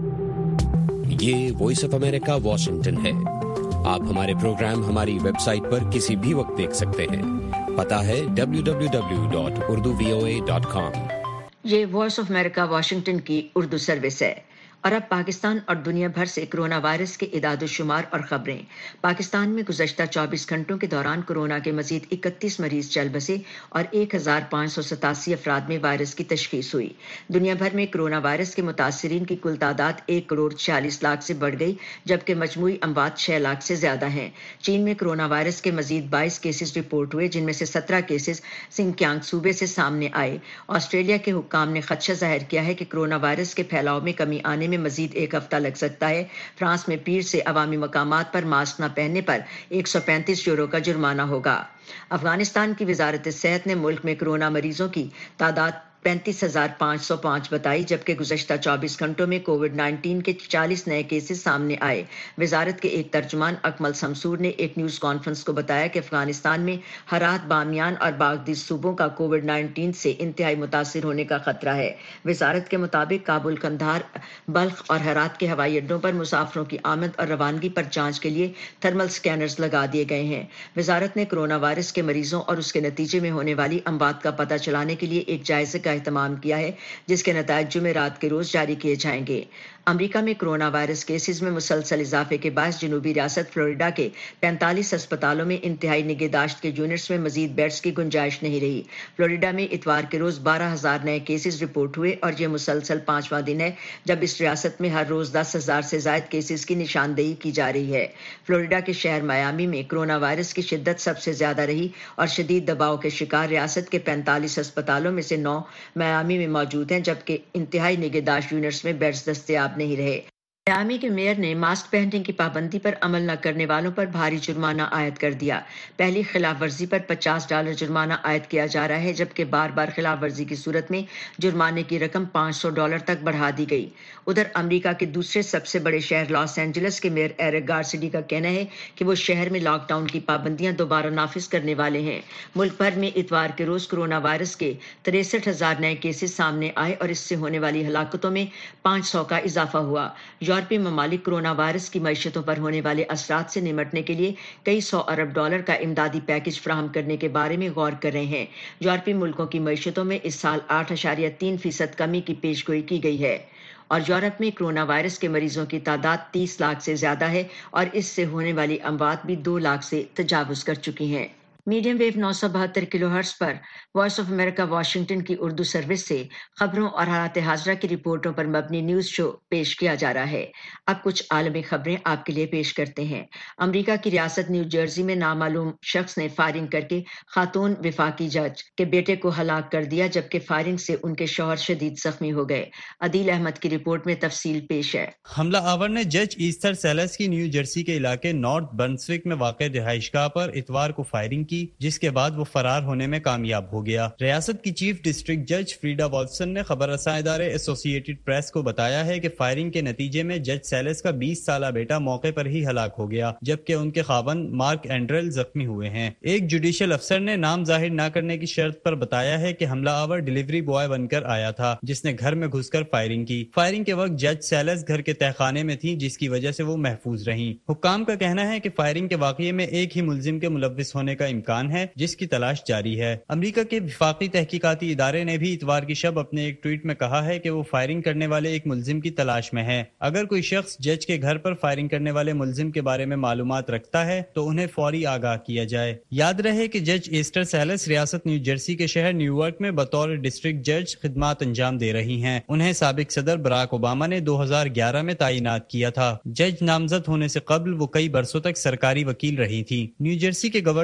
یہ وائس آف امریکہ واشنگٹن ہے۔ آپ ہمارے پروگرام ہماری ویب سائٹ پر کسی بھی وقت دیکھ سکتے ہیں۔ پتہ ہے W W W dot Urdu V O A dot com. یہ وائس آف امریکہ واشنگٹن کی اردو سروس ہے۔ اور اب پاکستان اور دنیا بھر سے کرونا وائرس کے اعداد و شمار اور خبریں۔ پاکستان میں گزشتہ چوبیس گھنٹوں کے دوران کورونا کے مزید اکتیس مریض چل بسے اور ایک ہزار پانچ سو ستاسی افراد میں وائرس کی تشخیص ہوئی۔ دنیا بھر میں کرونا وائرس کے متاثرین کی کل تعداد ایک کروڑ چھیالیس لاکھ سے بڑھ گئی، جبکہ مجموعی اموات چھ لاکھ سے زیادہ ہیں۔ چین میں کرونا وائرس کے مزید بائیس کیسز رپورٹ ہوئے، جن میں سے سترہ کیسز سنکیانگ صوبے سے سامنے آئے۔ آسٹریلیا کے حکام نے خدشہ ظاہر کیا ہے کہ کرونا وائرس کے پھیلاؤ میں کمی آنے میں مزید ایک ہفتہ لگ سکتا ہے۔ فرانس میں پیر سے عوامی مقامات پر ماسک نہ پہننے پر ایک سو پینتیس یورو کا جرمانہ ہوگا۔ افغانستان کی وزارت صحت نے ملک میں کرونا مریضوں کی تعداد پینتیس ہزار پانچ سو پانچ بتائی، جبکہ گزشتہ چوبیس گھنٹوں میں کووڈ نائنٹین کے چالیس نئے کیسز سامنے آئے۔ وزارت کے ایک ترجمان اکمل شمسور نے ایک نیوز کانفرنس کو بتایا کہ افغانستان میں ہرات، بامیان اور باغدیس صوبوں کا کووڈ نائنٹین سے انتہائی متاثر ہونے کا خطرہ ہے۔ وزارت کے مطابق کابل، قندھار، بلخ اور ہرات کے ہوائی اڈوں پر مسافروں کی آمد اور روانگی پر جانچ کے لیے تھرمل سکینرز لگا دیے گئے ہیں۔ وزارت نے کرونا وائرس کے مریضوں اور اس کے نتیجے میں ہونے والی اموات کا پتہ چلانے کے لیے ایک جائزے کا اہتمام کیا ہے، جس کے نتائج جمعرات کے روز جاری کیے جائیں گے۔ امریکہ میں کرونا وائرس کیسز میں مسلسل اضافے کے باعث جنوبی ریاست فلوریڈا کے پینتالیس اسپتالوں میں انتہائی نگہداشت کے یونٹس میں مزید بیڈز کی گنجائش نہیں رہی۔ فلوریڈا میں اتوار کے روز بارہ ہزار نئے کیسز رپورٹ ہوئے اور یہ مسلسل پانچواں دن ہے جب اس ریاست میں ہر روز دس ہزار سے زائد کیسز کی نشاندہی کی جا رہی ہے۔ فلوریڈا کے شہر میامی میں کرونا وائرس کی شدت سب سے زیادہ رہی اور شدید دباؤ کے شکار ریاست کے پینتالیس اسپتالوں میں سے نو میامی میں موجود ہیں، جبکہ انتہائی نگہداشت یونٹس میں بیڈز دستیاب نہیں رہے۔ میامی کے میئر نے ماسک پہننے کی پابندی پر عمل نہ کرنے والوں پر بھاری جرمانہ عائد کر دیا۔ پہلی خلاف ورزی پر پچاس ڈالر جرمانہ عائد کیا جا رہا ہے، جبکہ بار بار خلاف ورزی کی صورت میں جرمانے کی رقم پانچ سو ڈالر تک بڑھا دی گئی۔ ادھر امریکہ کے دوسرے سب سے بڑے شہر لاس اینجلس کے میئر ایرک گارسیڈی کا کہنا ہے کہ وہ شہر میں لاک ڈاؤن کی پابندیاں دوبارہ نافذ کرنے والے ہیں۔ ملک بھر میں اتوار کے روز کورونا وائرس کے تریسٹھ ہزار نئے کیسز سامنے آئے اور اس سے ہونے والی ہلاکتوں میں پانچ سو کا اضافہ ہوا۔ یورپی ممالک کورونا وائرس کی معیشتوں پر ہونے والے اثرات سے نمٹنے کے لیے کئی سو ارب ڈالر کا امدادی پیکج فراہم کرنے کے بارے میں غور کر رہے ہیں۔ یورپی ملکوں کی معیشتوں میں اس سال آٹھ اشاریہ تین فیصد کمی کی پیش گوئی کی گئی ہے اور یورپ میں کورونا وائرس کے مریضوں کی تعداد تیس لاکھ سے زیادہ ہے اور اس سے ہونے والی اموات بھی دو لاکھ سے تجاوز کر چکی ہیں۔ میڈیم ویو نو سو بہتر کلو ہرٹز پر وائس آف امریکہ واشنگٹن کی اردو سروس سے خبروں اور حالات حاضرہ کی رپورٹوں پر مبنی نیوز شو پیش کیا جا رہا ہے۔ اب کچھ عالمی خبریں آپ کے لیے پیش کرتے ہیں۔ امریکہ کی ریاست نیو جرسی میں نامعلوم شخص نے فائرنگ کر کے خاتون وفاقی جج کے بیٹے کو ہلاک کر دیا، جبکہ فائرنگ سے ان کے شوہر شدید زخمی ہو گئے۔ عدیل احمد کی رپورٹ میں تفصیل پیش ہے۔ حملہ آور نے جج ایسٹر سیلس کی نیو جرسی کے علاقے نارتھ برنسوک میں واقع رہائش گاہ پر اتوار کو فائرنگ کی، جس کے بعد وہ فرار ہونے میں کامیاب ہو گیا۔ ریاست کی چیف ڈسٹرکٹ جج فریڈا واٹسن نے خبر رساں ادارے ایسوسی ایٹڈ پریس کو بتایا ہے کہ فائرنگ کے نتیجے میں جج سیلس کا بیس سالہ بیٹا موقع پر ہی ہلاک ہو گیا، جبکہ ان کے خاوند مارک اینڈرل زخمی ہوئے ہیں۔ ایک جوڈیشل افسر نے نام ظاہر نہ کرنے کی شرط پر بتایا ہے کہ حملہ آور ڈیلیوری بوائے بن کر آیا تھا، جس نے گھر میں گھس کر فائرنگ کی۔ فائرنگ کے وقت جج سیلس گھر کے تہخانے میں تھی، جس کی وجہ سے وہ محفوظ رہیں۔ حکام کا کہنا ہے کہ فائرنگ کے واقعے میں ایک ہی ملزم کے ملوث ہونے کا امکان ہے، جس کی تلاش جاری ہے۔ امریکہ کے وفاقی تحقیقاتی ادارے نے بھی اتوار کی شب اپنے ایک ٹویٹ میں کہا ہے کہ وہ فائرنگ کرنے والے ایک ملزم کی تلاش میں ہے۔ اگر کوئی شخص جج کے گھر پر فائرنگ کرنے والے ملزم کے بارے میں معلومات رکھتا ہے تو انہیں فوری آگاہ کیا جائے۔ یاد رہے کہ جج ایسٹر سیلس ریاست نیو جرسی کے شہر نیو یارک میں بطور ڈسٹرکٹ جج خدمات انجام دے رہی ہیں۔ انہیں سابق صدر براک اوباما نے دو ہزار گیارہ میں تعینات کیا تھا۔ جج نامزد ہونے سے قبل وہ کئی برسوں تک سرکاری وکیل رہی تھی۔ نیو جرسی کے گورنر فل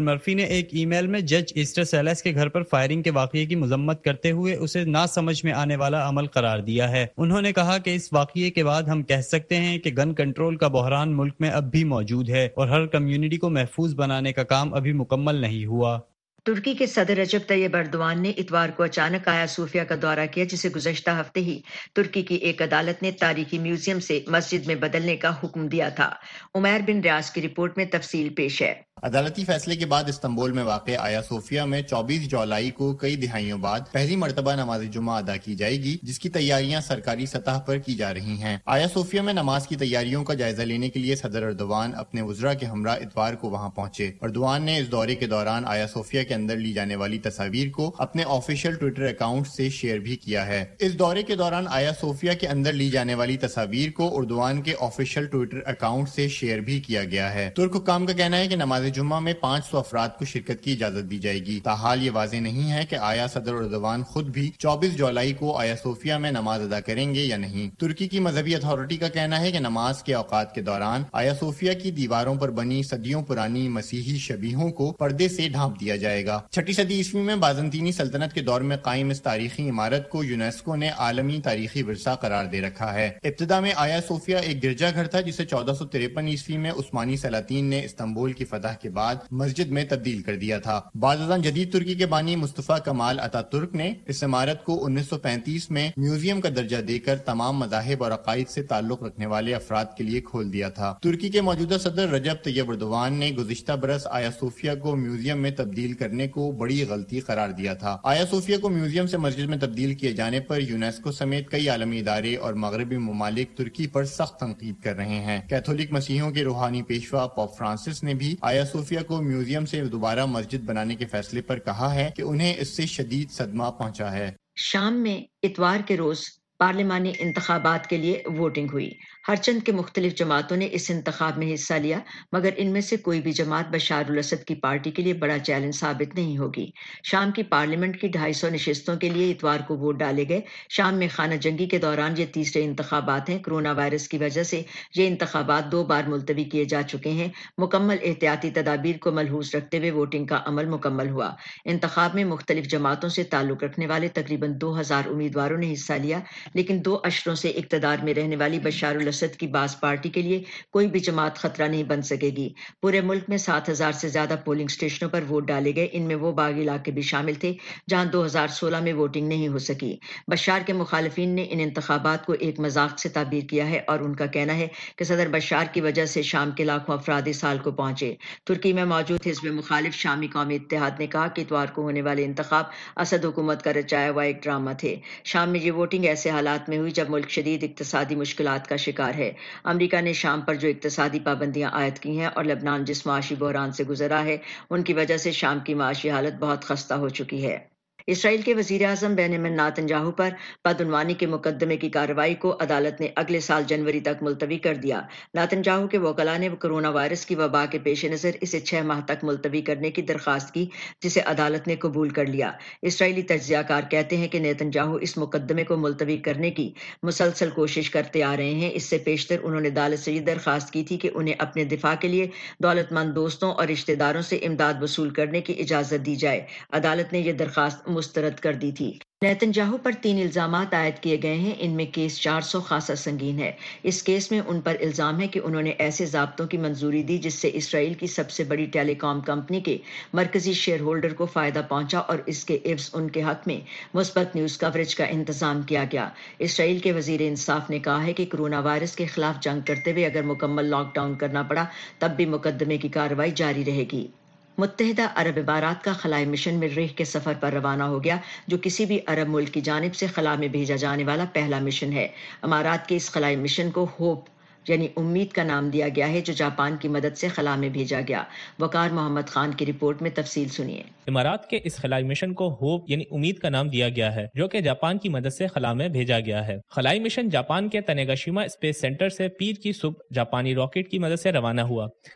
مرفی نے ایک ای میل میں جج ایسٹر سیلس کے گھر پر فائرنگ کے واقعے کی مذمت کرتے ہوئے اسے نہ سمجھ میں آنے والا عمل قرار دیا ہے۔ انہوں نے کہا کہ اس واقعے کے بعد ہم کہہ سکتے ہیں کہ گن کنٹرول کا بحران ملک میں اب بھی موجود ہے اور ہر کمیونٹی کو محفوظ بنانے کا کام ابھی مکمل نہیں ہوا۔ ترکی کے صدر رجب طیب ایردوان نے اتوار کو اچانک آیا صوفیہ کا دورہ کیا، جسے گزشتہ ہفتے ہی ترکی کی ایک عدالت نے تاریخی میوزیم سے مسجد میں بدلنے کا حکم دیا تھا۔ عمیر بن ریاض کی رپورٹ میں تفصیل پیش ہے۔ عدالتی فیصلے کے بعد استنبول میں واقع آیا صوفیہ میں چوبیس جولائی کو کئی دہائیوں بعد پہلی مرتبہ نماز جمعہ ادا کی جائے گی، جس کی تیاریاں سرکاری سطح پر کی جا رہی ہیں۔ آیا صوفیہ میں نماز کی تیاریوں کا جائزہ لینے کے لیے صدر ایردوان اپنے وزراء کے ہمراہ اتوار کو وہاں پہنچے۔ ایردوان نے اس دورے کے دوران آیا صوفیہ کے اندر لی جانے والی تصاویر کو اپنے آفیشیل ٹویٹر اکاؤنٹ سے شیئر بھی کیا ہے۔ اس دورے کے دوران آیا صوفیہ کے اندر لی جانے والی تصاویر کو ایردوان کے آفیشیل ٹویٹر اکاؤنٹ سے شیئر بھی کیا گیا ہے۔ ترک حکام کا کہنا ہے کہ نماز جمعہ میں پانچ سو افراد کو شرکت کی اجازت دی جائے گی۔ تاحال یہ واضح نہیں ہے کہ آیا صدر ایردوان خود بھی چوبیس جولائی کو آیا صوفیہ میں نماز ادا کریں گے یا نہیں۔ ترکی کی مذہبی اتھارٹی کا کہنا ہے کہ نماز کے اوقات کے دوران آیا صوفیہ کی دیواروں پر بنی صدیوں پرانی مسیحی شبیہوں کو پردے سے ڈھانپ دیا جائے گا۔ چھٹی صدی عیسوی میں بازنطینی سلطنت کے دور میں قائم اس تاریخی عمارت کو یونیسکو نے عالمی تاریخی ورثہ قرار دے رکھا ہے۔ ابتدا میں آیا صوفیہ ایک گرجا گھر تھا، جسے چودہ سو تریپن عیسوی میں عثمانی سلاطین نے استنبول کی فتح کے بعد مسجد میں تبدیل کر دیا تھا۔ بعد ازاں جدید ترکی کے بانی مصطفیٰ کمال اتا ترک نے اس عمارت کو انیس سو پینتیس میں میوزیم کا درجہ دے کر تمام مذاہب اور عقائد سے تعلق رکھنے والے افراد کے لیے کھول دیا تھا۔ ترکی کے موجودہ صدر رجب طیب ایردوان نے گزشتہ برس آیا صوفیہ کو میوزیم میں تبدیل کرنے کو بڑی غلطی قرار دیا تھا۔ آیا صوفیہ کو میوزیم سے مسجد میں تبدیل کیے جانے پر یونیسکو سمیت کئی عالمی ادارے اور مغربی ممالک ترکی پر سخت تنقید کر رہے ہیں۔ کیتھولک مسیحیوں کے روحانی پیشوا پوپ فرانسس نے بھی آیا صوفیہ کو میوزیم سے دوبارہ مسجد بنانے کے فیصلے پر کہا ہے کہ انہیں اس سے شدید صدمہ پہنچا ہے۔ شام میں اتوار کے روز پارلیمانی انتخابات کے لیے ووٹنگ ہوئی۔ ہر چند کے مختلف جماعتوں نے اس انتخاب میں حصہ لیا، مگر ان میں سے کوئی بھی جماعت بشار الاسد کی پارٹی کے لیے بڑا چیلنج ثابت نہیں ہوگی۔ شام کی پارلیمنٹ کی ڈھائی سو نشستوں کے لیے اتوار کو ووٹ ڈالے گئے۔ شام میں خانہ جنگی کے دوران یہ تیسرے انتخابات ہیں۔ کرونا وائرس کی وجہ سے یہ انتخابات دو بار ملتوی کیے جا چکے ہیں۔ مکمل احتیاطی تدابیر کو ملحوظ رکھتے ہوئے ووٹنگ کا عمل مکمل ہوا۔ انتخاب میں مختلف جماعتوں سے تعلق رکھنے والے تقریباً دو ہزار امیدواروں نے حصہ لیا، لیکن دو اشروں سے اقتدار میں رہنے والی بشار الاسد کی باز پارٹی کے لیے کوئی بھی جماعت خطرہ نہیں بن سکے گی۔ پورے ملک میں سات ہزار سے زیادہ پولنگ اسٹیشنوں پر ووٹ ڈالے گئے۔ ان میں وہ باغی علاقے بھی شامل تھے جہاں دو ہزار سولہ میں ووٹنگ نہیں ہو سکی۔ بشار کے مخالفین نے ان انتخابات کو ایک مذاق سے تعبیر کیا ہے اور ان کا کہنا ہے کہ صدر بشار کی وجہ سے شام کے لاکھوں افراد اس حال کو پہنچے۔ ترکی میں موجود حزب مخالف شامی قومی اتحاد نے کہا کہ اتوار کو ہونے والے انتخاب اسد حکومت کا رچایا ہوا ایک ڈرامہ تھے۔ شام میں یہ ووٹنگ ایسے حالات میں ہوئی جب ملک شدید اقتصادی مشکلات کا شکار ہے۔ امریکہ نے شام پر جو اقتصادی پابندیاں عائد کی ہیں اور لبنان جس معاشی بحران سے گزرا ہے، ان کی وجہ سے شام کی معاشی حالت بہت خستہ ہو چکی ہے۔ اسرائیل کے وزیر اعظم بنیامین نتن یاہو پر بدعنوانی کے مقدمے کی کارروائی کو عدالت نے اگلے سال جنوری تک ملتوی کر دیا۔ نتن یاہو کے وکلاء نے کرونا وائرس کی وبا کے پیش نظر اسے چھ ماہ تک ملتوی کرنے کی درخواست کی، جسے عدالت نے قبول کر لیا۔ اسرائیلی تجزیہ کار کہتے ہیں کہ نیتن یاہو اس مقدمے کو ملتوی کرنے کی مسلسل کوشش کرتے آ رہے ہیں۔ اس سے پیشتر انہوں نے عدالت سے یہ درخواست کی تھی کہ انہیں اپنے دفاع کے لیے دولت مند دوستوں اور رشتہ داروں سے امداد وصول کرنے کی اجازت دی جائے۔ عدالت نے یہ درخواست مسترد کر دی تھی۔ نیتن یاہو پر تین الزامات عائد کیے گئے ہیں۔ ان میں کیس چار سو خاصا سنگین ہے۔ اس کیس میں ان پر الزام ہے کہ انہوں نے ایسے ضابطوں کی منظوری دی جس سے اسرائیل کی سب سے بڑی ٹیلی کام کمپنی کے مرکزی شیئر ہولڈر کو فائدہ پہنچا اور اس کے عوض ان کے حق میں مثبت نیوز کوریج کا انتظام کیا گیا۔ اسرائیل کے وزیر انصاف نے کہا ہے کہ کرونا وائرس کے خلاف جنگ کرتے ہوئے اگر مکمل لاک ڈاؤن کرنا پڑا تب بھی مقدمے کی کارروائی جاری رہے گی۔ متحدہ عرب امارات کا خلائی مشن مریخ کے سفر پر روانہ ہو گیا، جو کسی بھی عرب ملک کی جانب سے خلا میں بھیجا جانے والا پہلا مشن ہے۔ امارات کے اس خلائی مشن کو ہوپ یعنی امید کا نام دیا گیا ہے، جو جاپان کی مدد سے خلا میں بھیجا گیا۔ وقار محمد خان کی رپورٹ میں تفصیل سنیے۔ امارات کے اس خلائی مشن کو ہوپ یعنی امید کا نام دیا گیا ہے، جو کہ جاپان کی مدد سے خلا میں بھیجا گیا ہے۔ خلائی مشن جاپان کے تنیگاشیما اسپیس سینٹر سے پیر کی صبح جاپانی راکٹ کی مدد سے روانہ ہوا۔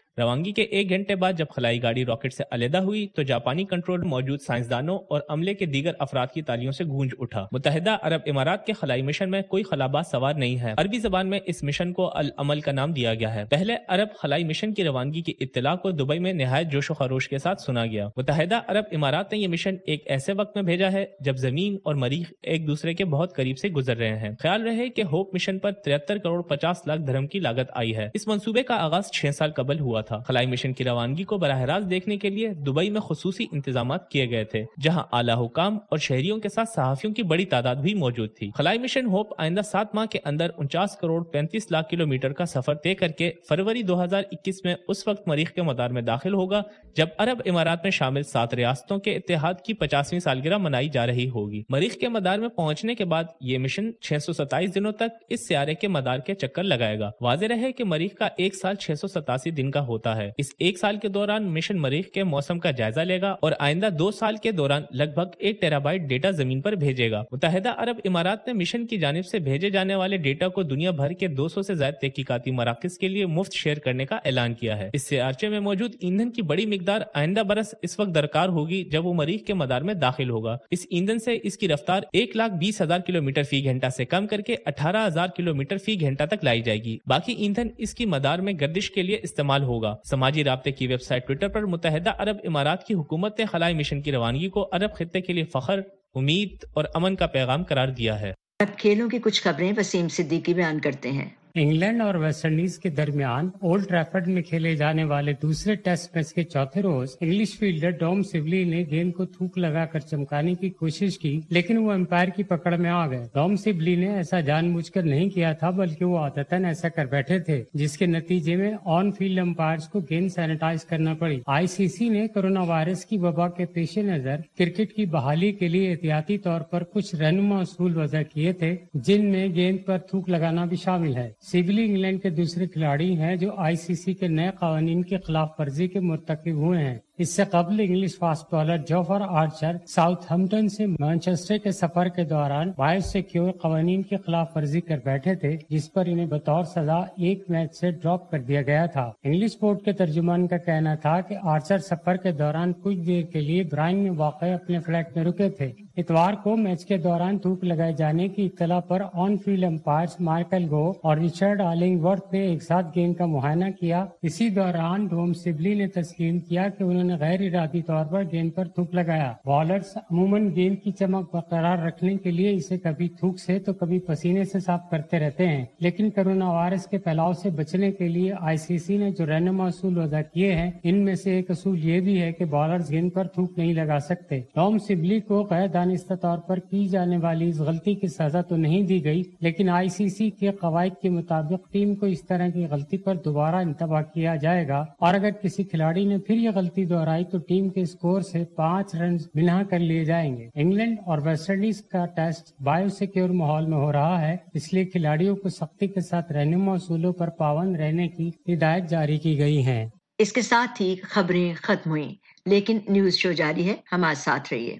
روانگی کے ایک گھنٹے بعد جب خلائی گاڑی راکٹ سے علیحدہ ہوئی تو جاپانی کنٹرول موجود سائنسدانوں اور عملے کے دیگر افراد کی تالیوں سے گونج اٹھا۔ متحدہ عرب امارات کے خلائی مشن میں کوئی خلاباز سوار نہیں ہے۔ عربی زبان میں اس مشن کو العمل کا نام دیا گیا ہے۔ پہلے عرب خلائی مشن کی روانگی کی اطلاع کو دبئی میں نہایت جوش و خروش کے ساتھ سنا گیا۔ متحدہ عرب امارات نے یہ مشن ایک ایسے وقت میں بھیجا ہے جب زمین اور مریخ ایک دوسرے کے بہت قریب سے گزر رہے ہیں۔ خیال رہے کہ ہوپ مشن پر تریہتر کروڑ پچاس لاکھ درہم کی لاگت آئی ہے۔ اس منصوبے کا آغاز چھ سال قبل ہوا تھا۔ خلائی مشن کی روانگی کو براہ راست دیکھنے کے لیے دبئی میں خصوصی انتظامات کیے گئے تھے، جہاں اعلیٰ حکام اور شہریوں کے ساتھ صحافیوں کی بڑی تعداد بھی موجود تھی۔ خلائی مشن ہوپ آئندہ سات ماہ کے اندر انچاس کروڑ پینتیس لاکھ کلو میٹر کا سفر طے کر کے فروری دو ہزار اکیس میں اس وقت مریخ کے مدار میں داخل ہوگا جب عرب امارات میں شامل سات ریاستوں کے اتحاد کی پچاسویں سالگرہ منائی جا رہی ہوگی۔ مریخ کے مدار میں پہنچنے کے بعد یہ مشن چھ سو ستائیس دنوں تک اس سیارے کے مدار کے چکر لگائے گا۔ واضح رہے کہ مریخ کا ایک سال چھ سو ستاسی دن کا ہوتا ہے۔ اس ایک سال کے دوران مشن مریخ کے موسم کا جائزہ لے گا اور آئندہ دو سال کے دوران لگ بھگ ایک ٹیرا بائٹ ڈیٹا زمین پر بھیجے گا۔ متحدہ عرب امارات نے مشن کی جانب سے بھیجے جانے والے ڈیٹا کو دنیا بھر کے دو سو سے زائد تحقیقاتی مراکز کے لیے مفت شیئر کرنے کا اعلان کیا ہے۔ اس سیارچے میں موجود ایندھن کی بڑی مقدار آئندہ برس اس وقت درکار ہوگی جب وہ مریخ کے مدار میں داخل ہوگا۔ اس ایندھن سے اس کی رفتار ایک لاکھ بیس ہزار کلو میٹر فی گھنٹہ سے کم کر کے اٹھارہ ہزار کلو میٹر فی گھنٹہ تک لائی جائے گی۔ باقی ایندھن اس کی مدار میں گردش کے لیے استعمال ہوگا۔ سماجی رابطے کی ویب سائٹ ٹویٹر پر متحدہ عرب امارات کی حکومت نے خلائی مشن کی روانگی کو عرب خطے کے لیے فخر، امید اور امن کا پیغام قرار دیا ہے۔ اب کھیلوں کی کچھ خبریں وسیم صدیقی بیان کرتے ہیں۔ انگلینڈ اور ویسٹ انڈیز کے درمیان اولڈ ٹریفرڈ میں کھیلے جانے والے دوسرے ٹیسٹ میچ کے چوتھے روز انگلش فیلڈر ڈوم سیبلی نے گیند کو تھوک لگا کر چمکانے کی کوشش کی، لیکن وہ امپائر کی پکڑ میں آ گئے۔ ڈوم سیبلی نے ایسا جان بوجھ کر نہیں کیا تھا، بلکہ وہ عادتاً ایسا کر بیٹھے تھے، جس کے نتیجے میں آن فیلڈ امپائرز کو گیند سینیٹائز کرنا پڑی۔ آئی سی سی نے کرونا وائرس کی وبا کے پیش نظر کرکٹ کی بحالی کے لیے احتیاطی طور پر کچھ رہنما اصول وضع کیے تھے، جن میں گیند پر تھوک لگانا بھی شامل ہے۔ سیبلی انگلینڈ کے دوسرے کھلاڑی ہیں جو آئی سی سی کے نئے قوانین کی خلاف ورزی کے مرتکب ہوئے ہیں۔ اس سے قبل English fast bowler Jofra Archer Southampton سے مانچسٹر کے سفر کے دوران بایو سیکیور قوانین کی خلاف ورزی کر بیٹھے تھے، جس پر انہیں بطور سزا ایک میچ سے ڈراپ کر دیا گیا تھا۔ انگلش بورڈ کے ترجمان کا کہنا تھا کہ آرچر سفر کے دوران کچھ دیر کے لیے برائن میں واقع اپنے فلیٹ میں رکے تھے۔ اتوار کو میچ کے دوران تھوک لگائے جانے کی اطلاع پر on field umpires Michael Gough اور ریچرڈ آلنگ ورتھ نے ایک ساتھ گیند کا معائنہ کیا۔ اسی دوران ڈوم سیبلی نے تسلیم کیا کہ انہوں نے غیر ارادی طور پر گیند پر تھوک لگایا۔ بالرز عموماً گیند کی چمک برقرار رکھنے کے لیے اسے کبھی تھوک سے تو کبھی پسینے سے صاف کرتے رہتے ہیں، لیکن کرونا وائرس کے پھیلاؤ سے بچنے کے لیے آئی سی سی نے جو رہنما اصول وضع کیے ہیں، ان میں سے ایک اصول یہ بھی ہے کہ بالرز گیند پر تھوک نہیں لگا سکتے۔ ڈوم سیبلی کو غیر دانستہ طور پر کی جانے والی اس غلطی کی سزا تو نہیں دی گئی، لیکن آئی سی سی کے قواعد کے مطابق ٹیم کو اس طرح کی غلطی پر دوبارہ انتباہ کیا جائے گا، اور اگر کسی کھلاڑی نے پھر یہ غلطی دہرائی تو ٹیم کے اسکور سے پانچ رنز منہا کر لیے جائیں گے۔ انگلینڈ اور ویسٹ انڈیز کا ٹیسٹ بایو سیکیور ماحول میں ہو رہا ہے، اس لیے کھلاڑیوں کو سختی کے ساتھ رہنما اصولوں پر پابند رہنے کی ہدایت جاری کی گئی ہے۔ اس کے ساتھ ہی خبریں ختم ہوئیں، لیکن نیوز شو جاری ہے، ہمارے ساتھ رہیے۔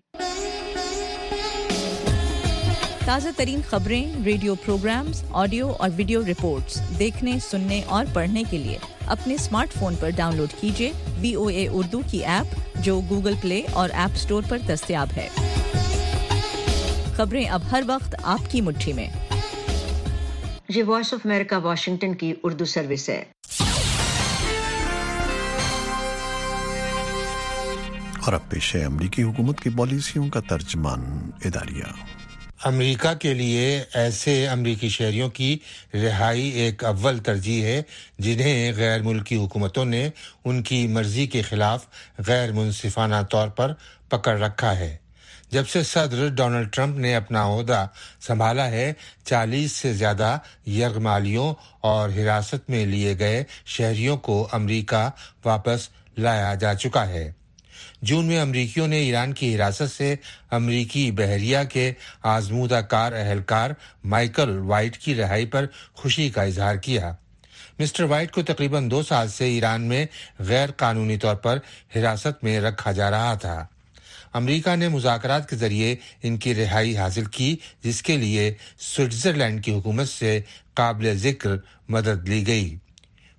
تازہ ترین خبریں، ریڈیو پروگرامز، آڈیو اور ویڈیو رپورٹس دیکھنے، سننے اور پڑھنے کے لیے اپنے اسمارٹ فون پر ڈاؤن لوڈ کیجیے وی او اے اردو کی ایپ، جو گوگل پلے اور ایپ اسٹور پر دستیاب ہے۔ خبریں اب ہر وقت آپ کی مٹھی میں۔ یہ وائس آف امریکہ واشنگٹن کی اردو سروس ہے۔ اور اب پیش ہے امریکی حکومت کی پالیسیوں کا ترجمان اداریہ۔ امریکہ کے لیے ایسے امریکی شہریوں کی رہائی ایک اول ترجیح ہے جنہیں غیر ملکی حکومتوں نے ان کی مرضی کے خلاف غیر منصفانہ طور پر پکڑ رکھا ہے۔ جب سے صدر ڈونلڈ ٹرمپ نے اپنا عہدہ سنبھالا ہے، چالیس سے زیادہ یرغمالیوں اور حراست میں لیے گئے شہریوں کو امریکہ واپس لایا جا چکا ہے۔ جون میں امریکیوں نے ایران کی حراست سے امریکی بحریہ کے آزمودہ کار اہلکار مائیکل وائٹ کی رہائی پر خوشی کا اظہار کیا۔ مسٹر وائٹ کو تقریباً دو سال سے ایران میں غیر قانونی طور پر حراست میں رکھا جا رہا تھا۔ امریکہ نے مذاکرات کے ذریعے ان کی رہائی حاصل کی، جس کے لیے سوئٹزرلینڈ کی حکومت سے قابل ذکر مدد لی گئی۔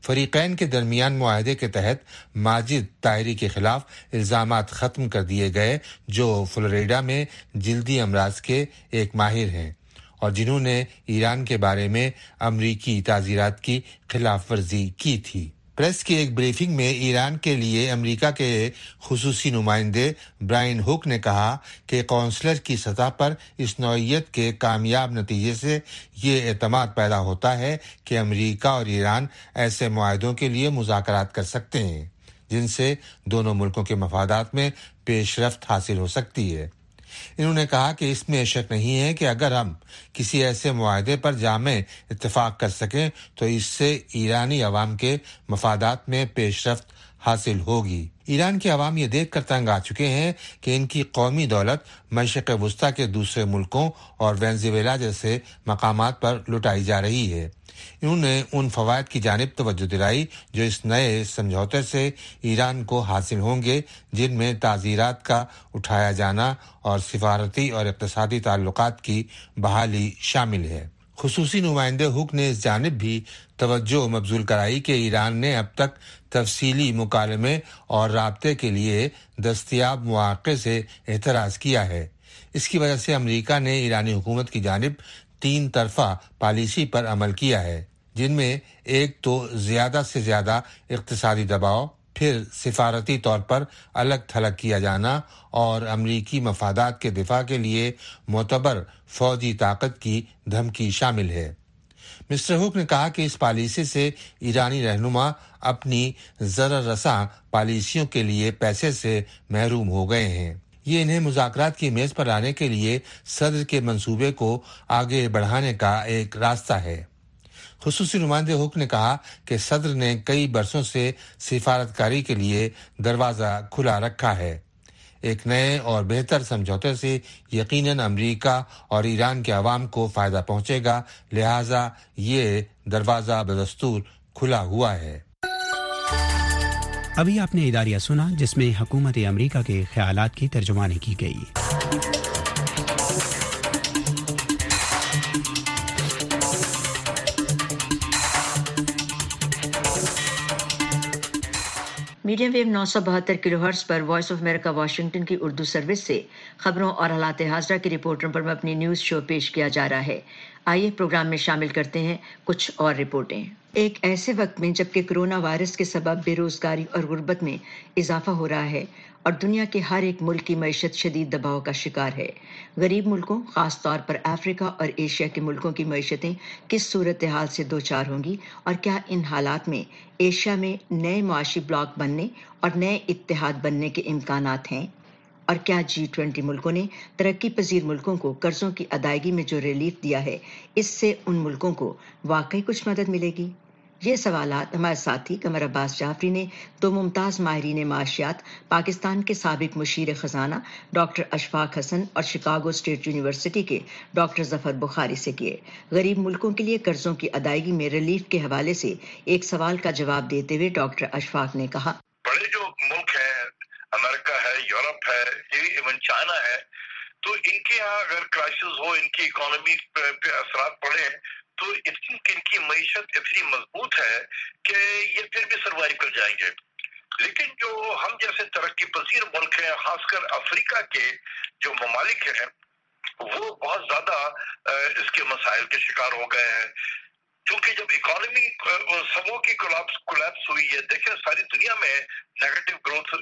فریقین کے درمیان معاہدے کے تحت ماجد طاہری کے خلاف الزامات ختم کر دیے گئے، جو فلوریڈا میں جلدی امراض کے ایک ماہر ہیں اور جنہوں نے ایران کے بارے میں امریکی تعزیرات کی خلاف ورزی کی تھی۔ پریس کی ایک بریفنگ میں ایران کے لیے امریکہ کے خصوصی نمائندے برائن ہوک نے کہا کہ کونسلر کی سطح پر اس نوعیت کے کامیاب نتیجے سے یہ اعتماد پیدا ہوتا ہے کہ امریکہ اور ایران ایسے معاہدوں کے لیے مذاکرات کر سکتے ہیں جن سے دونوں ملکوں کے مفادات میں پیش رفت حاصل ہو سکتی ہے۔ انہوں نے کہا کہ اس میں شک نہیں ہے کہ اگر ہم کسی ایسے معاہدے پر جامع اتفاق کر سکیں تو اس سے ایرانی عوام کے مفادات میں پیش رفت حاصل ہوگی۔ ایران کے عوام یہ دیکھ کر تنگ آ چکے ہیں کہ ان کی قومی دولت مشرق وسطیٰ کے دوسرے ملکوں اور وینزویلا جیسے مقامات پر لٹائی جا رہی ہے۔ انہوں نے ان فوائد کی جانب توجہ دلائی جو اس نئے سمجھوتے سے ایران کو حاصل ہوں گے، جن میں تعزیرات کا اٹھایا جانا اور سفارتی اور اقتصادی تعلقات کی بحالی شامل ہے۔ خصوصی نمائندے ہوک نے اس جانب بھی توجہ مبذول کرائی کہ ایران نے اب تک تفصیلی مکالمے اور رابطے کے لیے دستیاب مواقع سے اعتراض کیا ہے۔ اس کی وجہ سے امریکہ نے ایرانی حکومت کی جانب تین طرفہ پالیسی پر عمل کیا ہے، جن میں ایک تو زیادہ سے زیادہ اقتصادی دباؤ، پھر سفارتی طور پر الگ تھلگ کیا جانا اور امریکی مفادات کے دفاع کے لیے معتبر فوجی طاقت کی دھمکی شامل ہے۔ مسٹر ہوک نے کہا کہ اس پالیسی سے ایرانی رہنما اپنی ضرر رساں پالیسیوں کے لیے پیسے سے محروم ہو گئے ہیں۔ یہ انہیں مذاکرات کی میز پر لانے کے لیے صدر کے منصوبے کو آگے بڑھانے کا ایک راستہ ہے۔ خصوصی نمائندے ہوک نے کہا کہ صدر نے کئی برسوں سے سفارتکاری کے لیے دروازہ کھلا رکھا ہے۔ ایک نئے اور بہتر سمجھوتے سے یقیناً امریکہ اور ایران کے عوام کو فائدہ پہنچے گا، لہٰذا یہ دروازہ بدستور کھلا ہوا ہے۔ ابھی آپ نے اداریہ سنا جس میں حکومت امریکہ کے خیالات کی ترجمانی کی گئی۔ میڈیم ویو نو سو بہتر کلو ہرٹز پر وائس آف امریکہ واشنگٹن کی اردو سروس سے خبروں اور حالات حاضرہ کی رپورٹوں پر اپنی نیوز شو پیش کیا جا رہا ہے۔ آئیے پروگرام میں شامل کرتے ہیں کچھ اور رپورٹیں۔ ایک ایسے وقت میں جبکہ کرونا وائرس کے سبب بے روزگاری اور غربت میں اضافہ ہو رہا ہے اور دنیا کے ہر ایک ملک کی معیشت شدید دباؤ کا شکار ہے، غریب ملکوں خاص طور پر افریقہ اور ایشیا کے ملکوں کی معیشتیں کس صورتحال سے دوچار ہوں گی، اور کیا ان حالات میں ایشیا میں نئے معاشی بلاک بننے اور نئے اتحاد بننے کے امکانات ہیں، اور کیا جی ٹوینٹی ملکوں نے ترقی پذیر ملکوں کو قرضوں کی ادائیگی میں جو ریلیف دیا ہے اس سے ان ملکوں کو واقعی کچھ مدد ملے گی؟ یہ سوالات ہمارے ساتھی قمر عباس جعفری نے دو ممتاز ماہرین معاشیات، پاکستان کے سابق مشیر خزانہ ڈاکٹر اشفاق حسن اور شکاگو اسٹیٹ یونیورسٹی کے ڈاکٹر ظفر بخاری سے کیے۔ غریب ملکوں کے لیے قرضوں کی ادائیگی میں ریلیف کے حوالے سے ایک سوال کا جواب دیتے ہوئے ڈاکٹر اشفاق نے کہا، بڑے جو ملک ہیں، امریکہ ہے، یورپ ہے، ایون چائنا ہے، تو ان کے یہاں اگر کرائسس ہو، ان کی اکانومی پہ اثرات پڑے تو ان کی معیشت اتنی مضبوط ہے کہ یہ پھر بھی سروائیو کر جائیں گے۔ لیکن جو ہم جیسے ترقی پذیر ملک ہیں، خاص کر افریقہ کے جو ممالک ہیں، وہ بہت زیادہ اس کے مسائل کے شکار ہو گئے ہیں، کیونکہ جب اکانومی سبوں کی کولیپس ہوئی ہے، دیکھیں ساری دنیا میں نیگیٹو گروتھ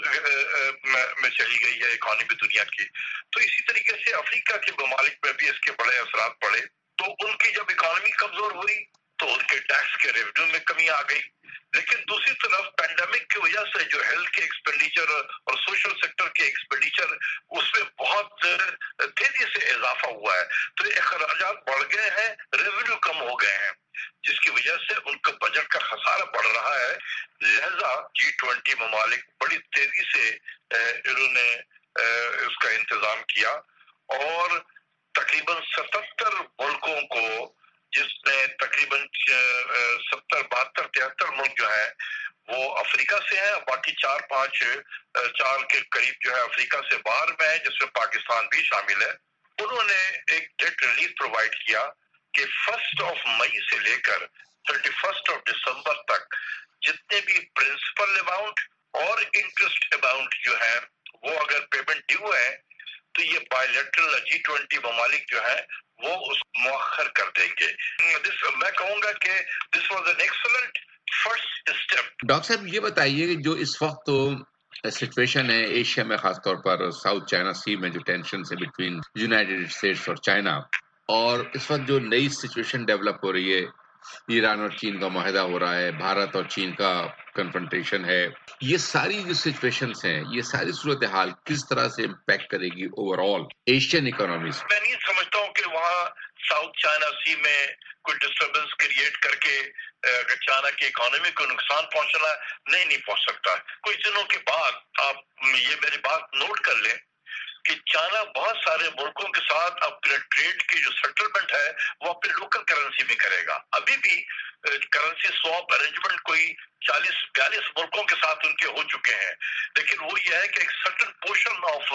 میں چلی گئی ہے اکانومی دنیا کی، تو اسی طریقے سے افریقہ کے ممالک میں بھی اس کے بڑے اثرات پڑے۔ تو ان کی جب اکانومی کمزور ہوئی تو ان کے ٹیکس کے ریونیو میں کمی آ گئی، لیکن دوسری طرف پینڈیمک کی وجہ سے جو ہیلتھ کے ایکسپینڈیچر اور سوشل سیکٹر کے ایکسپینڈیچر اس میں بہت تیزی سے اضافہ ہوا ہے، تو اخراجات بڑھ گئے ہیں، ریونیو کم ہو گئے ہیں، جس کی وجہ سے ان کا بجٹ کا خسارہ بڑھ رہا ہے۔ لہذا جی ٹوینٹی ممالک بڑی تیزی سے انہوں نے اس کا انتظام کیا اور تقریباً ستتر ملکوں کو، جس میں تقریباً ستر بہتر تہتر ملک جو ہے وہ افریقہ سے ہیں، باقی چار پانچ چار کے قریب جو ہے افریقہ سے باہر میں ہے، جس میں پاکستان بھی شامل ہے۔ انہوں نے ایک ڈیٹ ریلیف پرووائڈ کیا کہ فرسٹ آف مئی سے لے کر थर्टी फर्स्ट ऑफ दिसंबर तक जितने भी प्रिंसिपल अमाउंट और इंटरेस्ट अमाउंट जो है वो अगर पेमेंट ड्यू है तो ये बायलैटरल जी ट्वेंटी ममालिक जो है वो उस मुअख्खर कर देंगे। दिस मैं कहूँगा कि this was an excellent first step. Doctor साहब ये बताइए कि जो इस वक्त तो सिचुएशन है एशिया में, खासतौर पर साउथ चाइना सी में जो टेंशन है बिटवीन यूनाइटेड स्टेट्स और चाइना, और इस वक्त जो नई सिचुएशन डेवलप हो रही है, ईरान और चीन का माहिदा हो रहा है, भारत और चीन का कन्फ्रंटेशन है, ये सारी जो सिचुएशंस हैं, ये सारी सूरत हाल किस तरह से इम्पैक्ट करेगी ओवरऑल एशियन इकोनॉमीज? मैं नहीं समझता हूँ कि वहाँ साउथ चाइना सी में कोई डिस्टर्बेंस क्रिएट करके अगर चाइना की इकोनॉमी को नुकसान पहुंचना नहीं नहीं पहुंच सकता। कुछ दिनों के बाद आप ये मेरी बात नोट कर लें कि चाइना बहुत सारे मुल्कों के साथ अपने ट्रेड की जो सेटलमेंट है वो अपने लोकल करेंसी में करेगा। अभी भी करेंसी स्वैप अरेंजमेंट कोई चालीस बयालीस मुल्कों के साथ उनके हो चुके हैं, लेकिन वो ये है कि एक certain portion of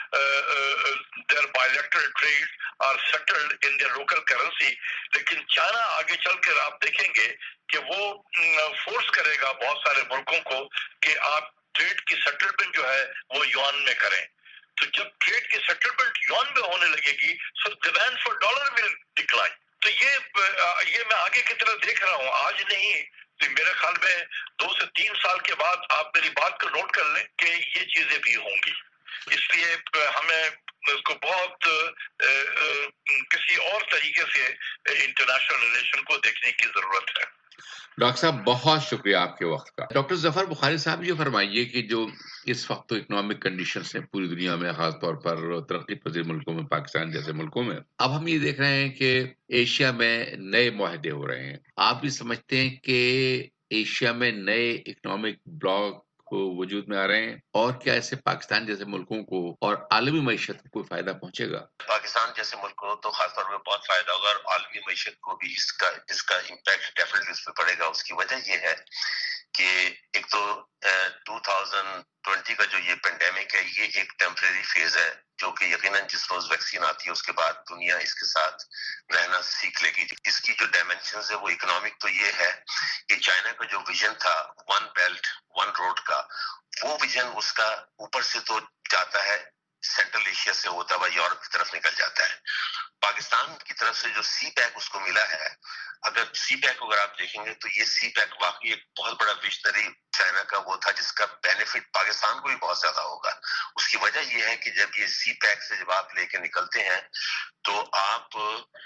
their bilateral trade are settled in their local currency. लेकिन चाइना आगे चलकर आप देखेंगे कि वो फोर्स करेगा बहुत सारे मुल्कों को कि आप ट्रेड की सेटलमेंट जो है वो युआन में करें। तो जब ट्रेड की सेटलमेंट युआन में होने लगेगी so demand for dollar will decline. तो ये ये मैं आगे की तरफ देख रहा हूँ, आज नहीं तो मेरे ख्याल में दो से तीन साल के बाद आप मेरी बात को नोट कर लें कि ये चीजें भी होंगी। इसलिए हमें इसको बहुत आ, आ, किसी और तरीके से इंटरनेशनल रिलेशन को देखने की जरूरत है। डॉक्टर साहब बहुत शुक्रिया आपके वक्त का। डॉक्टर जफर बुखारी साहब ये फरमाइए कि जो इस वक्त तो इकोनॉमिक कंडीशंस हैं पूरी दुनिया में, खासतौर पर तरक्की पजीर मुल्कों में, पाकिस्तान जैसे मुल्कों में, अब हम ये देख रहे हैं कि एशिया में नए मुआहदे हो रहे हैं। आप भी समझते हैं कि एशिया में नए इकोनॉमिक ब्लॉक को वजूद में आ रहे हैं, और क्या इससे पाकिस्तान जैसे मुल्कों को और आलमी मईशत को कोई फायदा पहुंचेगा? पाकिस्तान जैसे मुल्क को तो खासतौर पर बहुत फायदा होगा और आलमी मईशत को भी इसका इसका इम्पैक्ट डेफिनेटली उस पर पड़ेगा। उसकी वजह ये है कि एक तो टू थाउजेंड ट्वेंटी का जो ये पेंडेमिक है ये एक टेम्परेरी फेज है, जो कि यकीनन जिस रोज वैक्सीन आती है उसके बाद दुनिया इसके साथ रहना सीख लेगी। इसकी जो डायमेंशंस है वो इकोनॉमिक तो ये है कि चाइना का जो विजन था वन बेल्ट वन रोड का, वो विजन उसका ऊपर से तो जाता है, सेंट्रल एशिया से होता हुआ यूरोप की तरफ निकल जाता है। पाकिस्तान की तरफ से जो सी पैक उसको मिला है, अगर सी पैक अगर आप देखेंगे तो ये सी पैक वाकई एक बहुत बड़ा विजनरी चाइना का वो था जिसका बेनिफिट पाकिस्तान को भी बहुत ज्यादा होगा। उसकी वजह ये है कि जब ये सी पैक से जब आप लेके निकलते हैं तो आप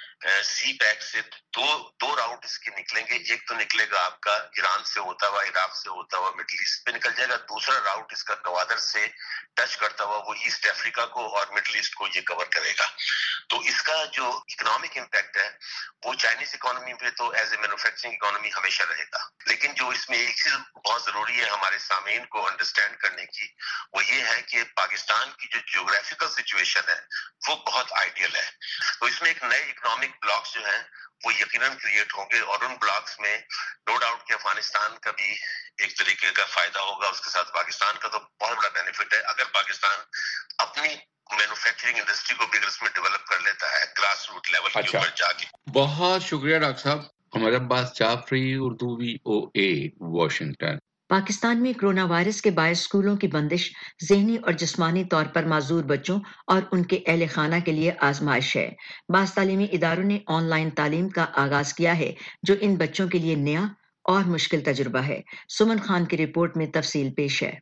सी पैक से दो दो राउट इसके निकलेंगे। एक तो निकलेगा आपका ईरान से होता हुआ, इराक से होता हुआ मिडिल ईस्ट पे निकल जाएगा। दूसरा राउट इसका गवादर से टच करता हुआ वो ईस्ट अफ्रीका को और मिडिल ईस्ट को ये कवर करेगा। तो इसका जो इकोनॉमिक इम्पैक्ट है वो चाइनीज इकोनॉमी पे तो एज ए मैन्युफैक्चरिंग इकोनॉमी हमेशा रहेगा, लेकिन जो इसमें एक चीज बहुत जरूरी है हमारे सामीन को अंडरस्टैंड करने की, वो ये है कि पाकिस्तान की जो जियोग्राफिकल सिचुएशन है वो बहुत आइडियल है। तो इसमें एक नए इकोनॉमिक ब्लॉक्स जो हैं वो यकीनन क्रिएट होंगे और उन ब्लॉक्स में नो डाउट कि अफगानिस्तान का भी एक तरीके का फायदा होगा, उसके साथ पाकिस्तान का तो बहुत बड़ा बेनिफिट है। अगर पाकिस्तान अपनी मैन्युफैक्चरिंग इंडस्ट्री को भी अगर इसमें डेवलप कर लेता है ग्रास रूट लेवल के ऊपर जाके। बहुत शुक्रिया डॉक्टर साहब। हमारे Abbas Jafri, Urdu V O A, Washington. Pakistan में कोरोना वायरस के बायस स्कूलों की बंदिश ज़हनी और जिस्मानी तौर पर माजूर बच्चों और उनके अहल खाना के लिए आजमाइश है। बाज़ तालीमी इदारों ने ऑनलाइन तालीम का आगाज किया है, जो इन बच्चों के लिए नया और मुश्किल तजुर्बा है। सुमन खान की रिपोर्ट में तफसील पेश है।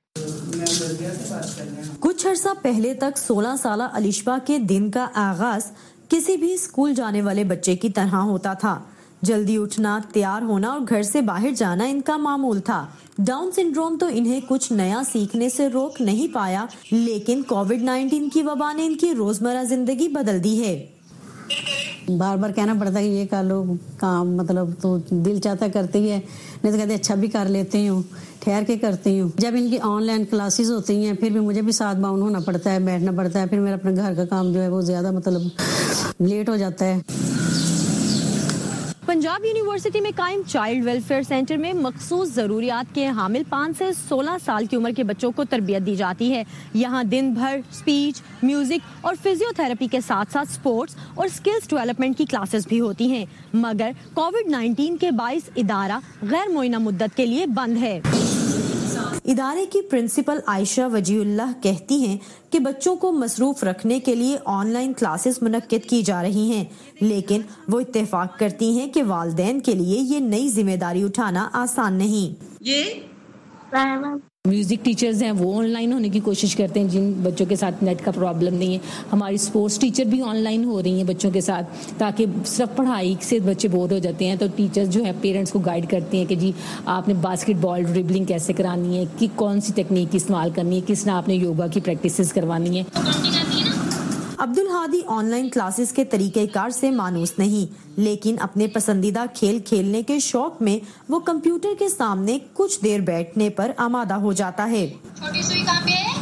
कुछ अर्सा पहले तक सोलह साल अलिशबा के दिन का आगाज किसी भी स्कूल जाने वाले बच्चे की तरह होता था। जल्दी उठना, तैयार होना और घर से बाहर जाना इनका मामूल था। डाउन सिंड्रोम तो इन्हें कुछ नया सीखने से रोक नहीं पाया, लेकिन कोविड नाइन्टीन की वबा ने इनकी रोजमर्रा जिंदगी बदल दी है। बार बार कहना पड़ता है कि ये कर लो काम, मतलब तो दिल चाहता करती है, नहीं तो कहते अच्छा भी कर लेती हूँ, ठहर के करती हूँ। जब इनकी ऑनलाइन क्लासेस होती हैं फिर भी मुझे भी साथ बाउंड होना पड़ता है, बैठना पड़ता है, फिर मेरा अपने घर का काम जो है वो ज्यादा मतलब लेट हो जाता है। पंजाब यूनिवर्सिटी में कायम चाइल्ड वेलफेयर सेंटर में मखसूस ज़रूरियात के हामिल पाँच से सोलह साल की उम्र के बच्चों को तरबियत दी जाती है। यहाँ दिन भर स्पीच, म्यूजिक और फिजियोथेरेपी के साथ साथ स्पोर्ट्स और स्किल्स डेवलपमेंट की क्लासेस भी होती हैं, मगर कोविड नाइन्टीन के बाइस इदारा गैर मुअय्यना मुद्दत के लिए बंद है। इदारे की प्रिंसिपल आयशा वजीउल्लाह कहती हैं कि बच्चों को मसरूफ रखने के लिए ऑनलाइन क्लासेस मुनक्किद की जा रही हैं, लेकिन वो इत्तेफाक करती हैं कि वालिदैन के लिए ये नई जिम्मेदारी उठाना आसान नहीं। ये म्यूज़िक टीचर्स हैं वो ऑनलाइन होने की कोशिश करते हैं जिन बच्चों के साथ नेट का प्रॉब्लम नहीं है। हमारी स्पोर्ट्स टीचर भी ऑनलाइन हो रही हैं बच्चों के साथ, ताकि सिर्फ पढ़ाई से बच्चे बोर हो जाते हैं तो टीचर्स जो है पेरेंट्स को गाइड करती हैं कि जी आपने बास्केटबॉल ड्रिबलिंग कैसे करानी है, कि कौन सी टेक्निक इस्तेमाल करनी है, किस ने आपने योगा की प्रैक्टिसेस करवानी है। अब्दुल हादी ऑनलाइन क्लासेस के तरीक़ेकार से मानूस नहीं, लेकिन अपने पसंदीदा खेल खेलने के शौक में वो कंप्यूटर के सामने कुछ देर बैठने पर आमादा हो जाता है। छोटी सुई कहाँ पे है?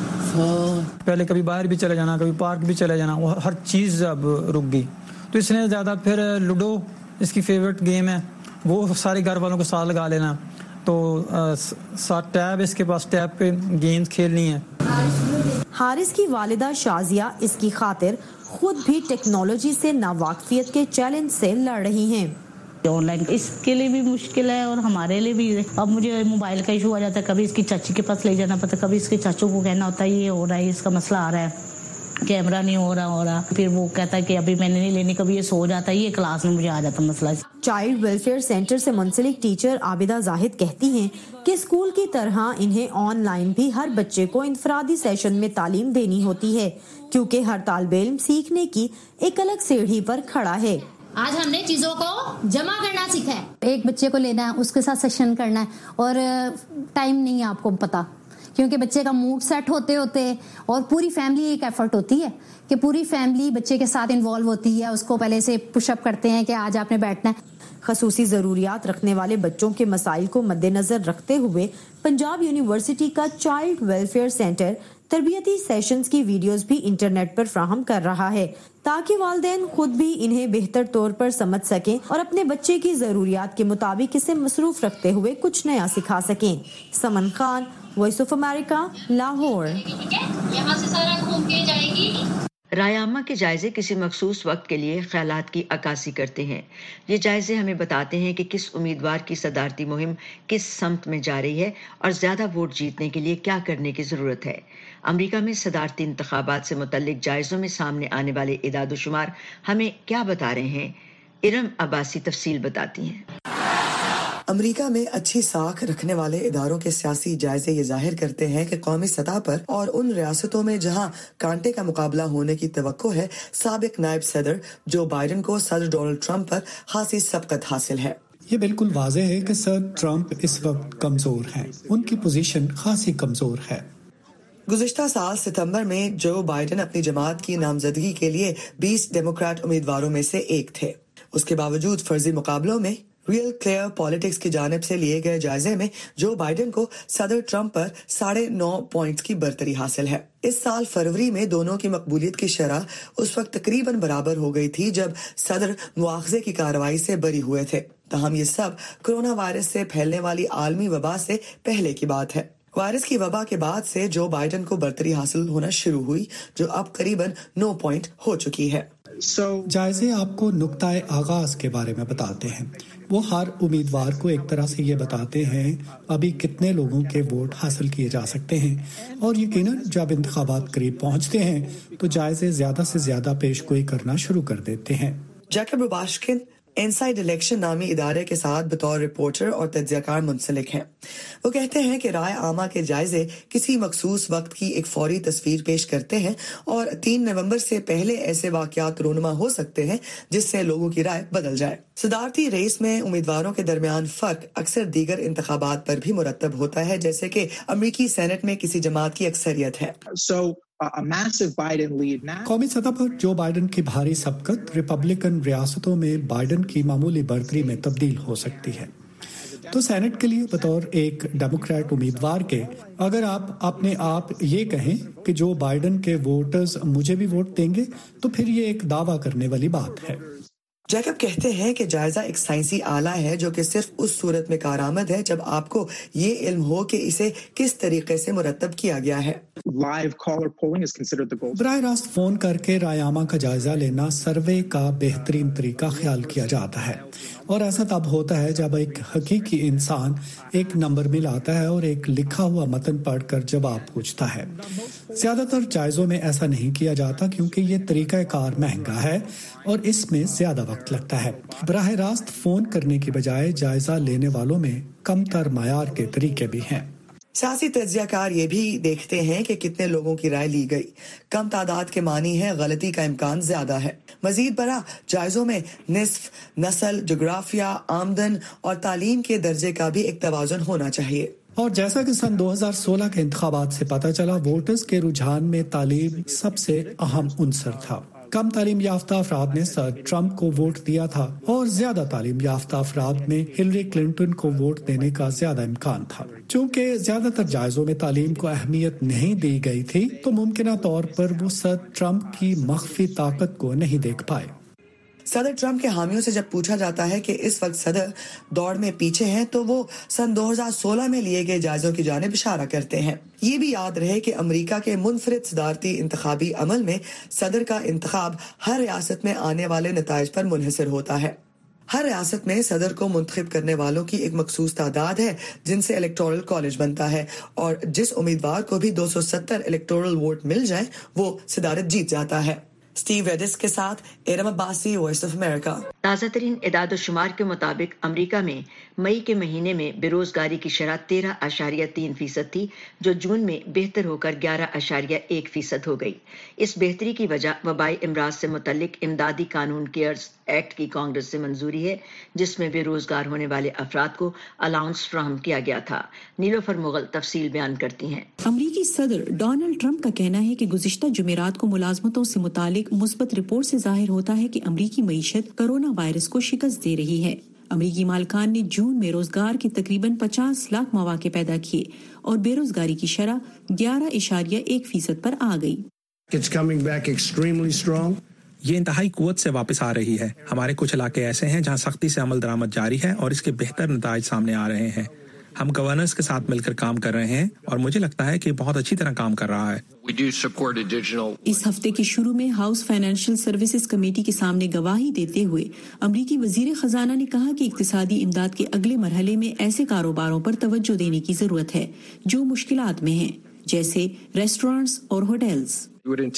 पहले कभी बाहर भी चले जाना, कभी पार्क भी चले जाना, वो हर चीज़ अब रुक गई, तो इसलिए ज़्यादा फिर लूडो इसकी फेवरेट गेम है, वो सारे घर वालों को साथ लगा लेना, तो साथ टैब इसके पास, टैब पे गेम्स खेलनी है। हारिस की वालिदा शाजिया इसकी खातिर खुद भी टेक्नोलॉजी से नावाकिफियत के चैलेंज से लड़ रही हैं। ऑनलाइन इसके लिए भी मुश्किल है और हमारे लिए भी। अब मुझे मोबाइल का इशू आ जाता है, कभी इसकी चाची के पास ले जाना पड़ता, कभी इसके चाचू को कहना होता है ये हो रहा है, इसका मसला आ रहा है, कैमरा नहीं हो रहा हो रहा फिर वो कहता है कि अभी मैंने नहीं लेनी, कभी ये सो जाता है, ये क्लास में मुझे आ जाता मसला। चाइल्ड वेलफेयर सेंटर से मुंसलिक टीचर आबिदा जाहिद कहती हैं कि स्कूल की तरह इन्हें ऑनलाइन भी हर बच्चे को इनफरादी सेशन में तालीम देनी होती है, क्योंकि हर तालिबे इल्म सीखने की एक अलग सीढ़ी पर खड़ा है। आज हमने चीजों को जमा करना सीखा है। एक बच्चे को लेना है, उसके साथ सेशन करना है, और टाइम नहीं है आपको पता, क्योंकि बच्चे का मूड सेट होते होते और पूरी फैमिली एक एफर्ट होती है कि पूरी फैमिली बच्चे के साथ इन्वॉल्व होती है, उसको पहले से पुशअप करते हैं कि आज आपने बैठना है। खसूसी ज़रूरियात रखने वाले बच्चों के मसाइल को मद्देनजर रखते हुए पंजाब यूनिवर्सिटी का चाइल्ड वेलफेयर सेंटर तरबियती सेशंस की वीडियोस भी इंटरनेट पर फ्राहम कर रहा है, ताकि वालिदैन खुद भी इन्हें बेहतर तौर पर समझ सकें और अपने बच्चे की ज़रूरियात के मुताबिक इसे मसरूफ रखते हुए कुछ नया सिखा सकें। Saman Khan, voice of America, Lahore. यहाँ से सारा घूम के जाएगी। रायामा के जायजे किसी मखसूस वक्त के लिए ख्यालात की अक्कासी करते हैं। ये जायजे हमें बताते हैं कि किस उम्मीदवार की सदारती मुहिम किस समत में जा रही है और ज़्यादा वोट जीतने के लिए क्या करने की ज़रूरत है। अमरीका में सदारती इंतखाबात से मुतल्लिक जायज़ों में सामने आने वाले इदाद शुमार हमें क्या बता रहे हैं, इरम अब्बासी तफसील बताती हैं। अमरीका में अच्छी साख रखने वाले इदारों के सियासी जायजे ये जाहिर करते हैं कि कौमी सतह पर और उन रियासतों में जहां कांटे का मुकाबला होने की तवक्को है, साबिक नायब सदर जो बाइडन को सदर डोनाल्ड ट्रंप पर खासी सबकत हासिल है। ये बिल्कुल वाज़ेह है कि सर ट्रंप इस वक्त कमजोर हैं, उनकी पोजीशन खासी कमजोर है। गुज़िश्ता साल सितंबर में जो बाइडन अपनी जमात की नामजदगी के लिए बीस डेमोक्रेट उम्मीदवारों में से एक थे। उसके बावजूद फर्जी मुकाबलों में रियल क्लियर पॉलिटिक्स की जानिब से लिए गए जायजे में जो बाइडन को सदर ट्रंप पर साढ़े नौ पॉइंट्स की बरतरी हासिल है। इस साल फरवरी में दोनों की मकबूलियत की शरह उस वक्त तकरीबन बराबर हो गई थी जब सदर मुआखजे की कार्रवाई से बरी हुए थे। तहम ये सब कोरोना वायरस से फैलने वाली आलमी वबा से पहले की बात है। वायरस की वबा के बाद से जो बाइडन को बरतरी हासिल होना शुरू हुई, जो अब करीबन नौ पॉइंट हो चुकी है। So, जायजे आपको नुक्ताए आगाज के बारे में बताते हैं। वो हर उम्मीदवार को एक तरह से ये बताते हैं अभी कितने लोगों के वोट हासिल किए जा सकते हैं, और यकीनन जब इंतखाबात करीब पहुंचते हैं तो जायजे ज्यादा से ज्यादा पेशगोई करना शुरू कर देते हैं। जैकब रुबाशकिन इनसाइड इलेक्शन नामी इदारे के साथ बतौर रिपोर्टर और तज्जियाकार मुंसलिक हैं। वो कहते हैं कि राय आमा के जायजे किसी मखसूस वक्त की एक फौरी तस्वीर पेश करते हैं और तीन नवंबर से पहले ऐसे वाकयात रोनुमा हो सकते हैं जिससे लोगों की राय बदल जाए। सदारती रेस में उम्मीदवारों के दरमियान फर्क अक्सर दीगर इंतखाबात पर भी मुरतब होता है, जैसे कि अमरीकी सेनेट में किसी जमात की अक्सरियत है। so, A massive Biden lead now. कौमी सतह पर जो बाइडन की भारी सबकत रिपब्लिकन रियासतों में बाइडन की मामूली बढ़तरी में तब्दील हो सकती है। तो सेनेट के लिए बतौर एक डेमोक्रेट उम्मीदवार के अगर आप अपने आप ये कहें कि जो बाइडन के वोटर्स मुझे भी वोट देंगे, तो फिर ये एक दावा करने वाली बात है। जैकब कहते हैं कि जायजा एक साइंसी आला है जो कि सिर्फ उस सूरत में कारआमद है जब आपको ये इल्म हो कि इसे किस तरीके से मुरतब किया गया है। Live caller polling is considered the gold. बराह रास्त फोन करके रायआमा का जायजा लेना सर्वे का बेहतरीन तरीका ख्याल किया जाता है, और ऐसा तब होता है जब एक हकीकी इंसान एक नंबर मिलाता है और एक लिखा हुआ मतन पढ़कर जवाब पूछता है। ज्यादातर जायजों में ऐसा नहीं किया जाता क्योंकि ये तरीका कार महंगा है और इसमें ज्यादा वक्त लगता है। बराह रास्त फोन करने की बजाय जायजा लेने वालों में कम तर मायार के तरीके भी हैं। सियासी तज्जियाकार ये भी देखते हैं कि कितने लोगों की राय ली गई। कम तादाद के मानी है गलती का इम्कान ज्यादा है। मजीद बरा जायजों में निस्फ, नस्ल, जोग्राफिया, आमदन और तालीम के दर्जे का भी एक तवाज़ुन होना चाहिए। और जैसा कि सन दो हज़ार सोलह के इंतखाबात से पता चला, वोटर्स के रुझान में तालीम सबसे अहम उनसर था। कम तालीम याफ्ता अफराद ने सर ट्रंप को वोट दिया था और ज्यादा तालीम याफ्ता अफराद में हिलरी क्लिंटन को वोट देने का ज्यादा इम्कान था। चूंकि ज्यादातर जायजों में तालीम को अहमियत नहीं दी गई थी, तो मुमकिन तौर पर वो सर ट्रंप की मख्फी ताकत को नहीं देख पाए। सदर ट्रंप के हामियों से जब पूछा जाता है कि इस वक्त सदर दौड़ में पीछे हैं, तो वो सन दो हज़ार सोलह में लिए गए जायजों की जानिब इशारा करते हैं। ये भी याद रहे कि अमेरिका के मुनफरिद सदारती इंतखाबी अमल में सदर का इंतखाब हर रियासत में आने वाले नताइज पर मुनहसर होता है। हर रियासत में सदर को मुंतखब करने वालों की एक मखसूस तादाद है जिनसे इलेक्टोरल कॉलेज बनता है, और जिस उम्मीदवार को भी दो सौ सत्तर इलेक्टोरल वोट मिल जाए वो सदारत जीत जाता है। स्टीव रेडिस के साथ Eram Abbasi, voice of America. ताज़ा तरीन इदाद शुमार के मुताबिक अमरीका में मई के महीने में बेरोजगारी की शरह तेरह आशारिया तीन फीसद थी, जो जून में बेहतर होकर ग्यारह आशारिया एक फीसद हो गई। इस बेहतरी की वजह वबाई इमराज से मुतल्लिक इमदादी कानून केयर्स एक्ट की कांग्रेस से मंजूरी है, जिसमें बेरोजगार होने वाले अफराद को अलाउंस फ्राहम किया गया था। नीलोफर मुगल तफसील बयान करती हैं। अमरीकी सदर डोनाल्ड ट्रंप का कहना है कि गुज़िश्ता जुमेरात को मुलाजमतों से मुतालिक मुस्बत रिपोर्ट से जाहिर होता है कि अमरीकी मईशत कोरोना वायरस को शिकस्त दे रही है। अमरीकी मालकान ने जून में रोजगार के तकरीबन पचास लाख मौके पैदा किए और बेरोजगारी की शरह ग्यारह इशारिया एक फीसद पर आ गई। It's coming back extremely strong. ये इंतहाई कुव्वत से वापस आ रही है। हमारे कुछ इलाके ऐसे हैं जहां सख्ती से अमल दरामद जारी है और इसके बेहतर नताइज सामने आ रहे हैं। हम गवर्नर्स के साथ मिलकर काम कर रहे हैं और मुझे लगता है कि बहुत अच्छी तरह काम कर रहा है। इस हफ्ते के शुरू में हाउस फाइनेंशियल सर्विसेज कमेटी के सामने गवाही देते हुए अमरीकी वजीर खजाना ने कहा कि इक्तिसादी इमदाद के अगले मरहले में ऐसे कारोबारों पर तवज्जो देने की जरूरत है जो मुश्किलात में हैं, जैसे रेस्टोरेंट्स और होटल्स।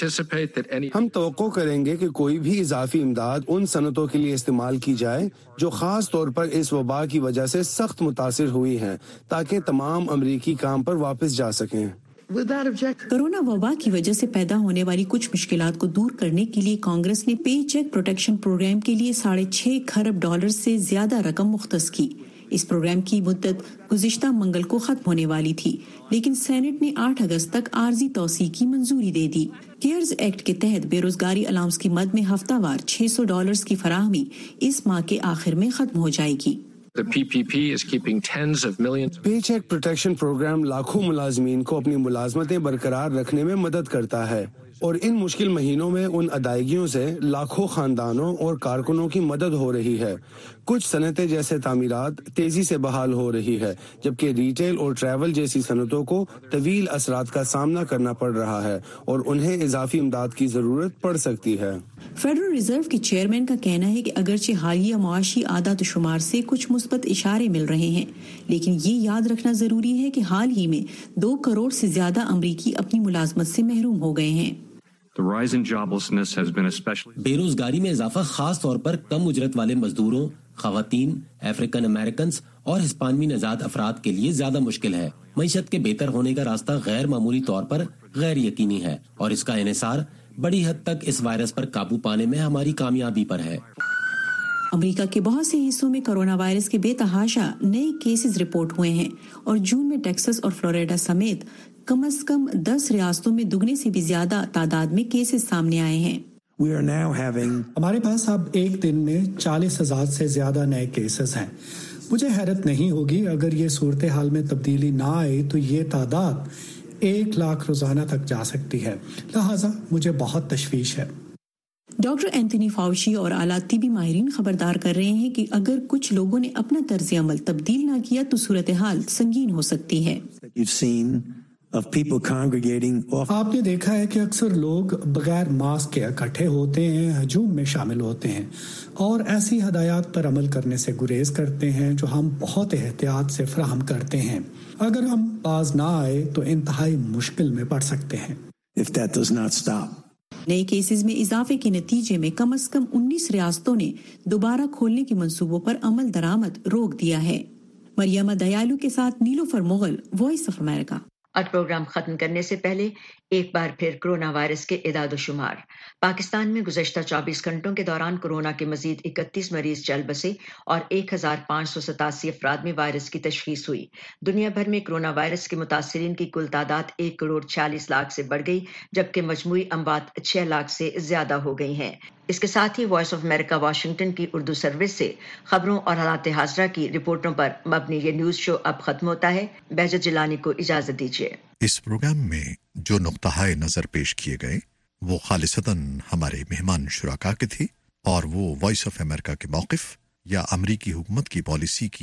हम तवक्को करेंगे कि कोई भी इजाफी इमदाद उन सनतों के लिए इस्तेमाल की जाए जो खास तौर पर इस वबा की वजह से सख्त मुतासिर हुई हैं, ताकि तमाम अमरीकी काम पर वापस जा सकें। कोरोना वबा की वजह से पैदा होने वाली कुछ मुश्किलात को दूर करने के लिए कांग्रेस ने पे चेक प्रोटेक्शन प्रोग्राम के लिए साढ़े छह खरब डॉलर से ज्यादा रकम मुख्तस की। इस प्रोग्राम की मुद्दत गुज़िश्ता मंगल को खत्म होने वाली थी, लेकिन सेनेट ने आठ अगस्त तक आर्जी तौसी की मंजूरी दे दी। केयर्स एक्ट के तहत बेरोजगारी अलाउंस की मद में हफ्तावार छह सौ डॉलर्स की फराहमी इस माह के आखिर में खत्म हो जाएगी। The P P P is keeping tens of millions. Paycheck Protection Program लाखों मुलाजमीन को अपनी मुलाजमतें बरकरार रखने में मदद करता है और इन मुश्किल महीनों में उन अदायगियों से लाखों खानदानों और कारकुनों की मदद हो रही है। कुछ सनतें जैसे तामीरात तेजी से बहाल हो रही है, जबकि रिटेल और ट्रैवल जैसी सनतों को तवील असरात का सामना करना पड़ रहा है और उन्हें इजाफी इमदाद की जरूरत पड़ सकती है। फेडरल रिजर्व के चेयरमैन का कहना है कि अगरचे हालिया मुआशी आदात शुमार से कुछ मुस्बत इशारे मिल रहे हैं, लेकिन ये याद रखना जरूरी है कि हाल ही में दो करोड़ से ज्यादा अमरीकी अपनी मुलाजमत से महरूम हो गए हैं। बेरोजगारी में इजाफा खास तौर पर कम उजरत वाले मजदूरों, खवातीन, अफ्रीकन अमेरिकन और हिस्पानवी नजाद अफराद के लिए ज्यादा मुश्किल है। मईशत के बेहतर होने का रास्ता गैर मामूली तौर पर गैर यकीनी है और इसका इन्हिसार बड़ी हद तक इस वायरस पर काबू पाने में हमारी कामयाबी पर है। अमेरिका के बहुत से हिस्सों में कोरोना वायरस के बेतहाशा नए केसेस रिपोर्ट हुए हैं और जून में टेक्सास और फ्लोरिडा समेत कम से कम दस रियासतों में दुगने से भी ज्यादा तादाद में केसेस सामने आए हैं। We are now having... हमारे पास अब एक दिन में चालीस हजार से ज्यादा नए केसेस हैं। मुझे हैरत नहीं होगी अगर ये सूरत हाल में तब्दीली ना आए तो ये तादाद एक लाख रोजाना तक जा सकती है, लिहाजा मुझे बहुत तशवीश है। ڈاکٹر اینتھونی فاؤچی اور اعلیٰ طبی ماہرین خبردار کر رہے ہیں کہ اگر کچھ لوگوں نے اپنا طرز عمل تبدیل نہ کیا تو صورتحال سنگین ہو سکتی ہے۔ آپ نے دیکھا ہے کہ اکثر لوگ بغیر ماسک کے اکٹھے ہوتے ہیں، ہجوم میں شامل ہوتے ہیں اور ایسی ہدایات پر عمل کرنے سے گریز کرتے ہیں جو ہم بہت احتیاط سے فراہم کرتے ہیں۔ اگر ہم باز نہ آئے تو انتہائی مشکل میں پڑ سکتے ہیں۔ نئے کیسز میں اضافے کے نتیجے میں کم از کم انیس ریاستوں نے دوبارہ کھولنے کے منصوبوں پر عمل درآمد روک دیا ہے۔ مریمہ دیالو کے ساتھ Nilofar Mughal, voice of America. اور پروگرام ختم کرنے سے پہلے ایک بار پھر کورونا وائرس کے اعداد و شمار۔ پاکستان میں گزشتہ چوبیس گھنٹوں کے دوران کورونا کے مزید اکتیس مریض چل بسے اور ایک ہزار پانچ سو ستاسی افراد میں وائرس کی تشخیص ہوئی۔ دنیا بھر میں کورونا وائرس کے متاثرین کی کل تعداد ایک کروڑ چھیالیس لاکھ سے بڑھ گئی، جبکہ مجموعی اموات چھ لاکھ سے زیادہ ہو گئی ہیں۔ اس کے ساتھ ہی وائس آف امریکہ واشنگٹن کی اردو سروس سے خبروں اور حالات حاضرہ کی رپورٹوں پر مبنی یہ نیوز شو اب ختم ہوتا ہے۔ بہجت جیلانی کو اجازت دیجیے۔ اس پروگرام میں جو نقطہ نظر پیش کیے گئے وہ خالصتاً ہمارے مہمان شرکاء کے تھے اور وہ وائس آف امریکہ کے موقف یا امریکی حکومت کی پالیسی کی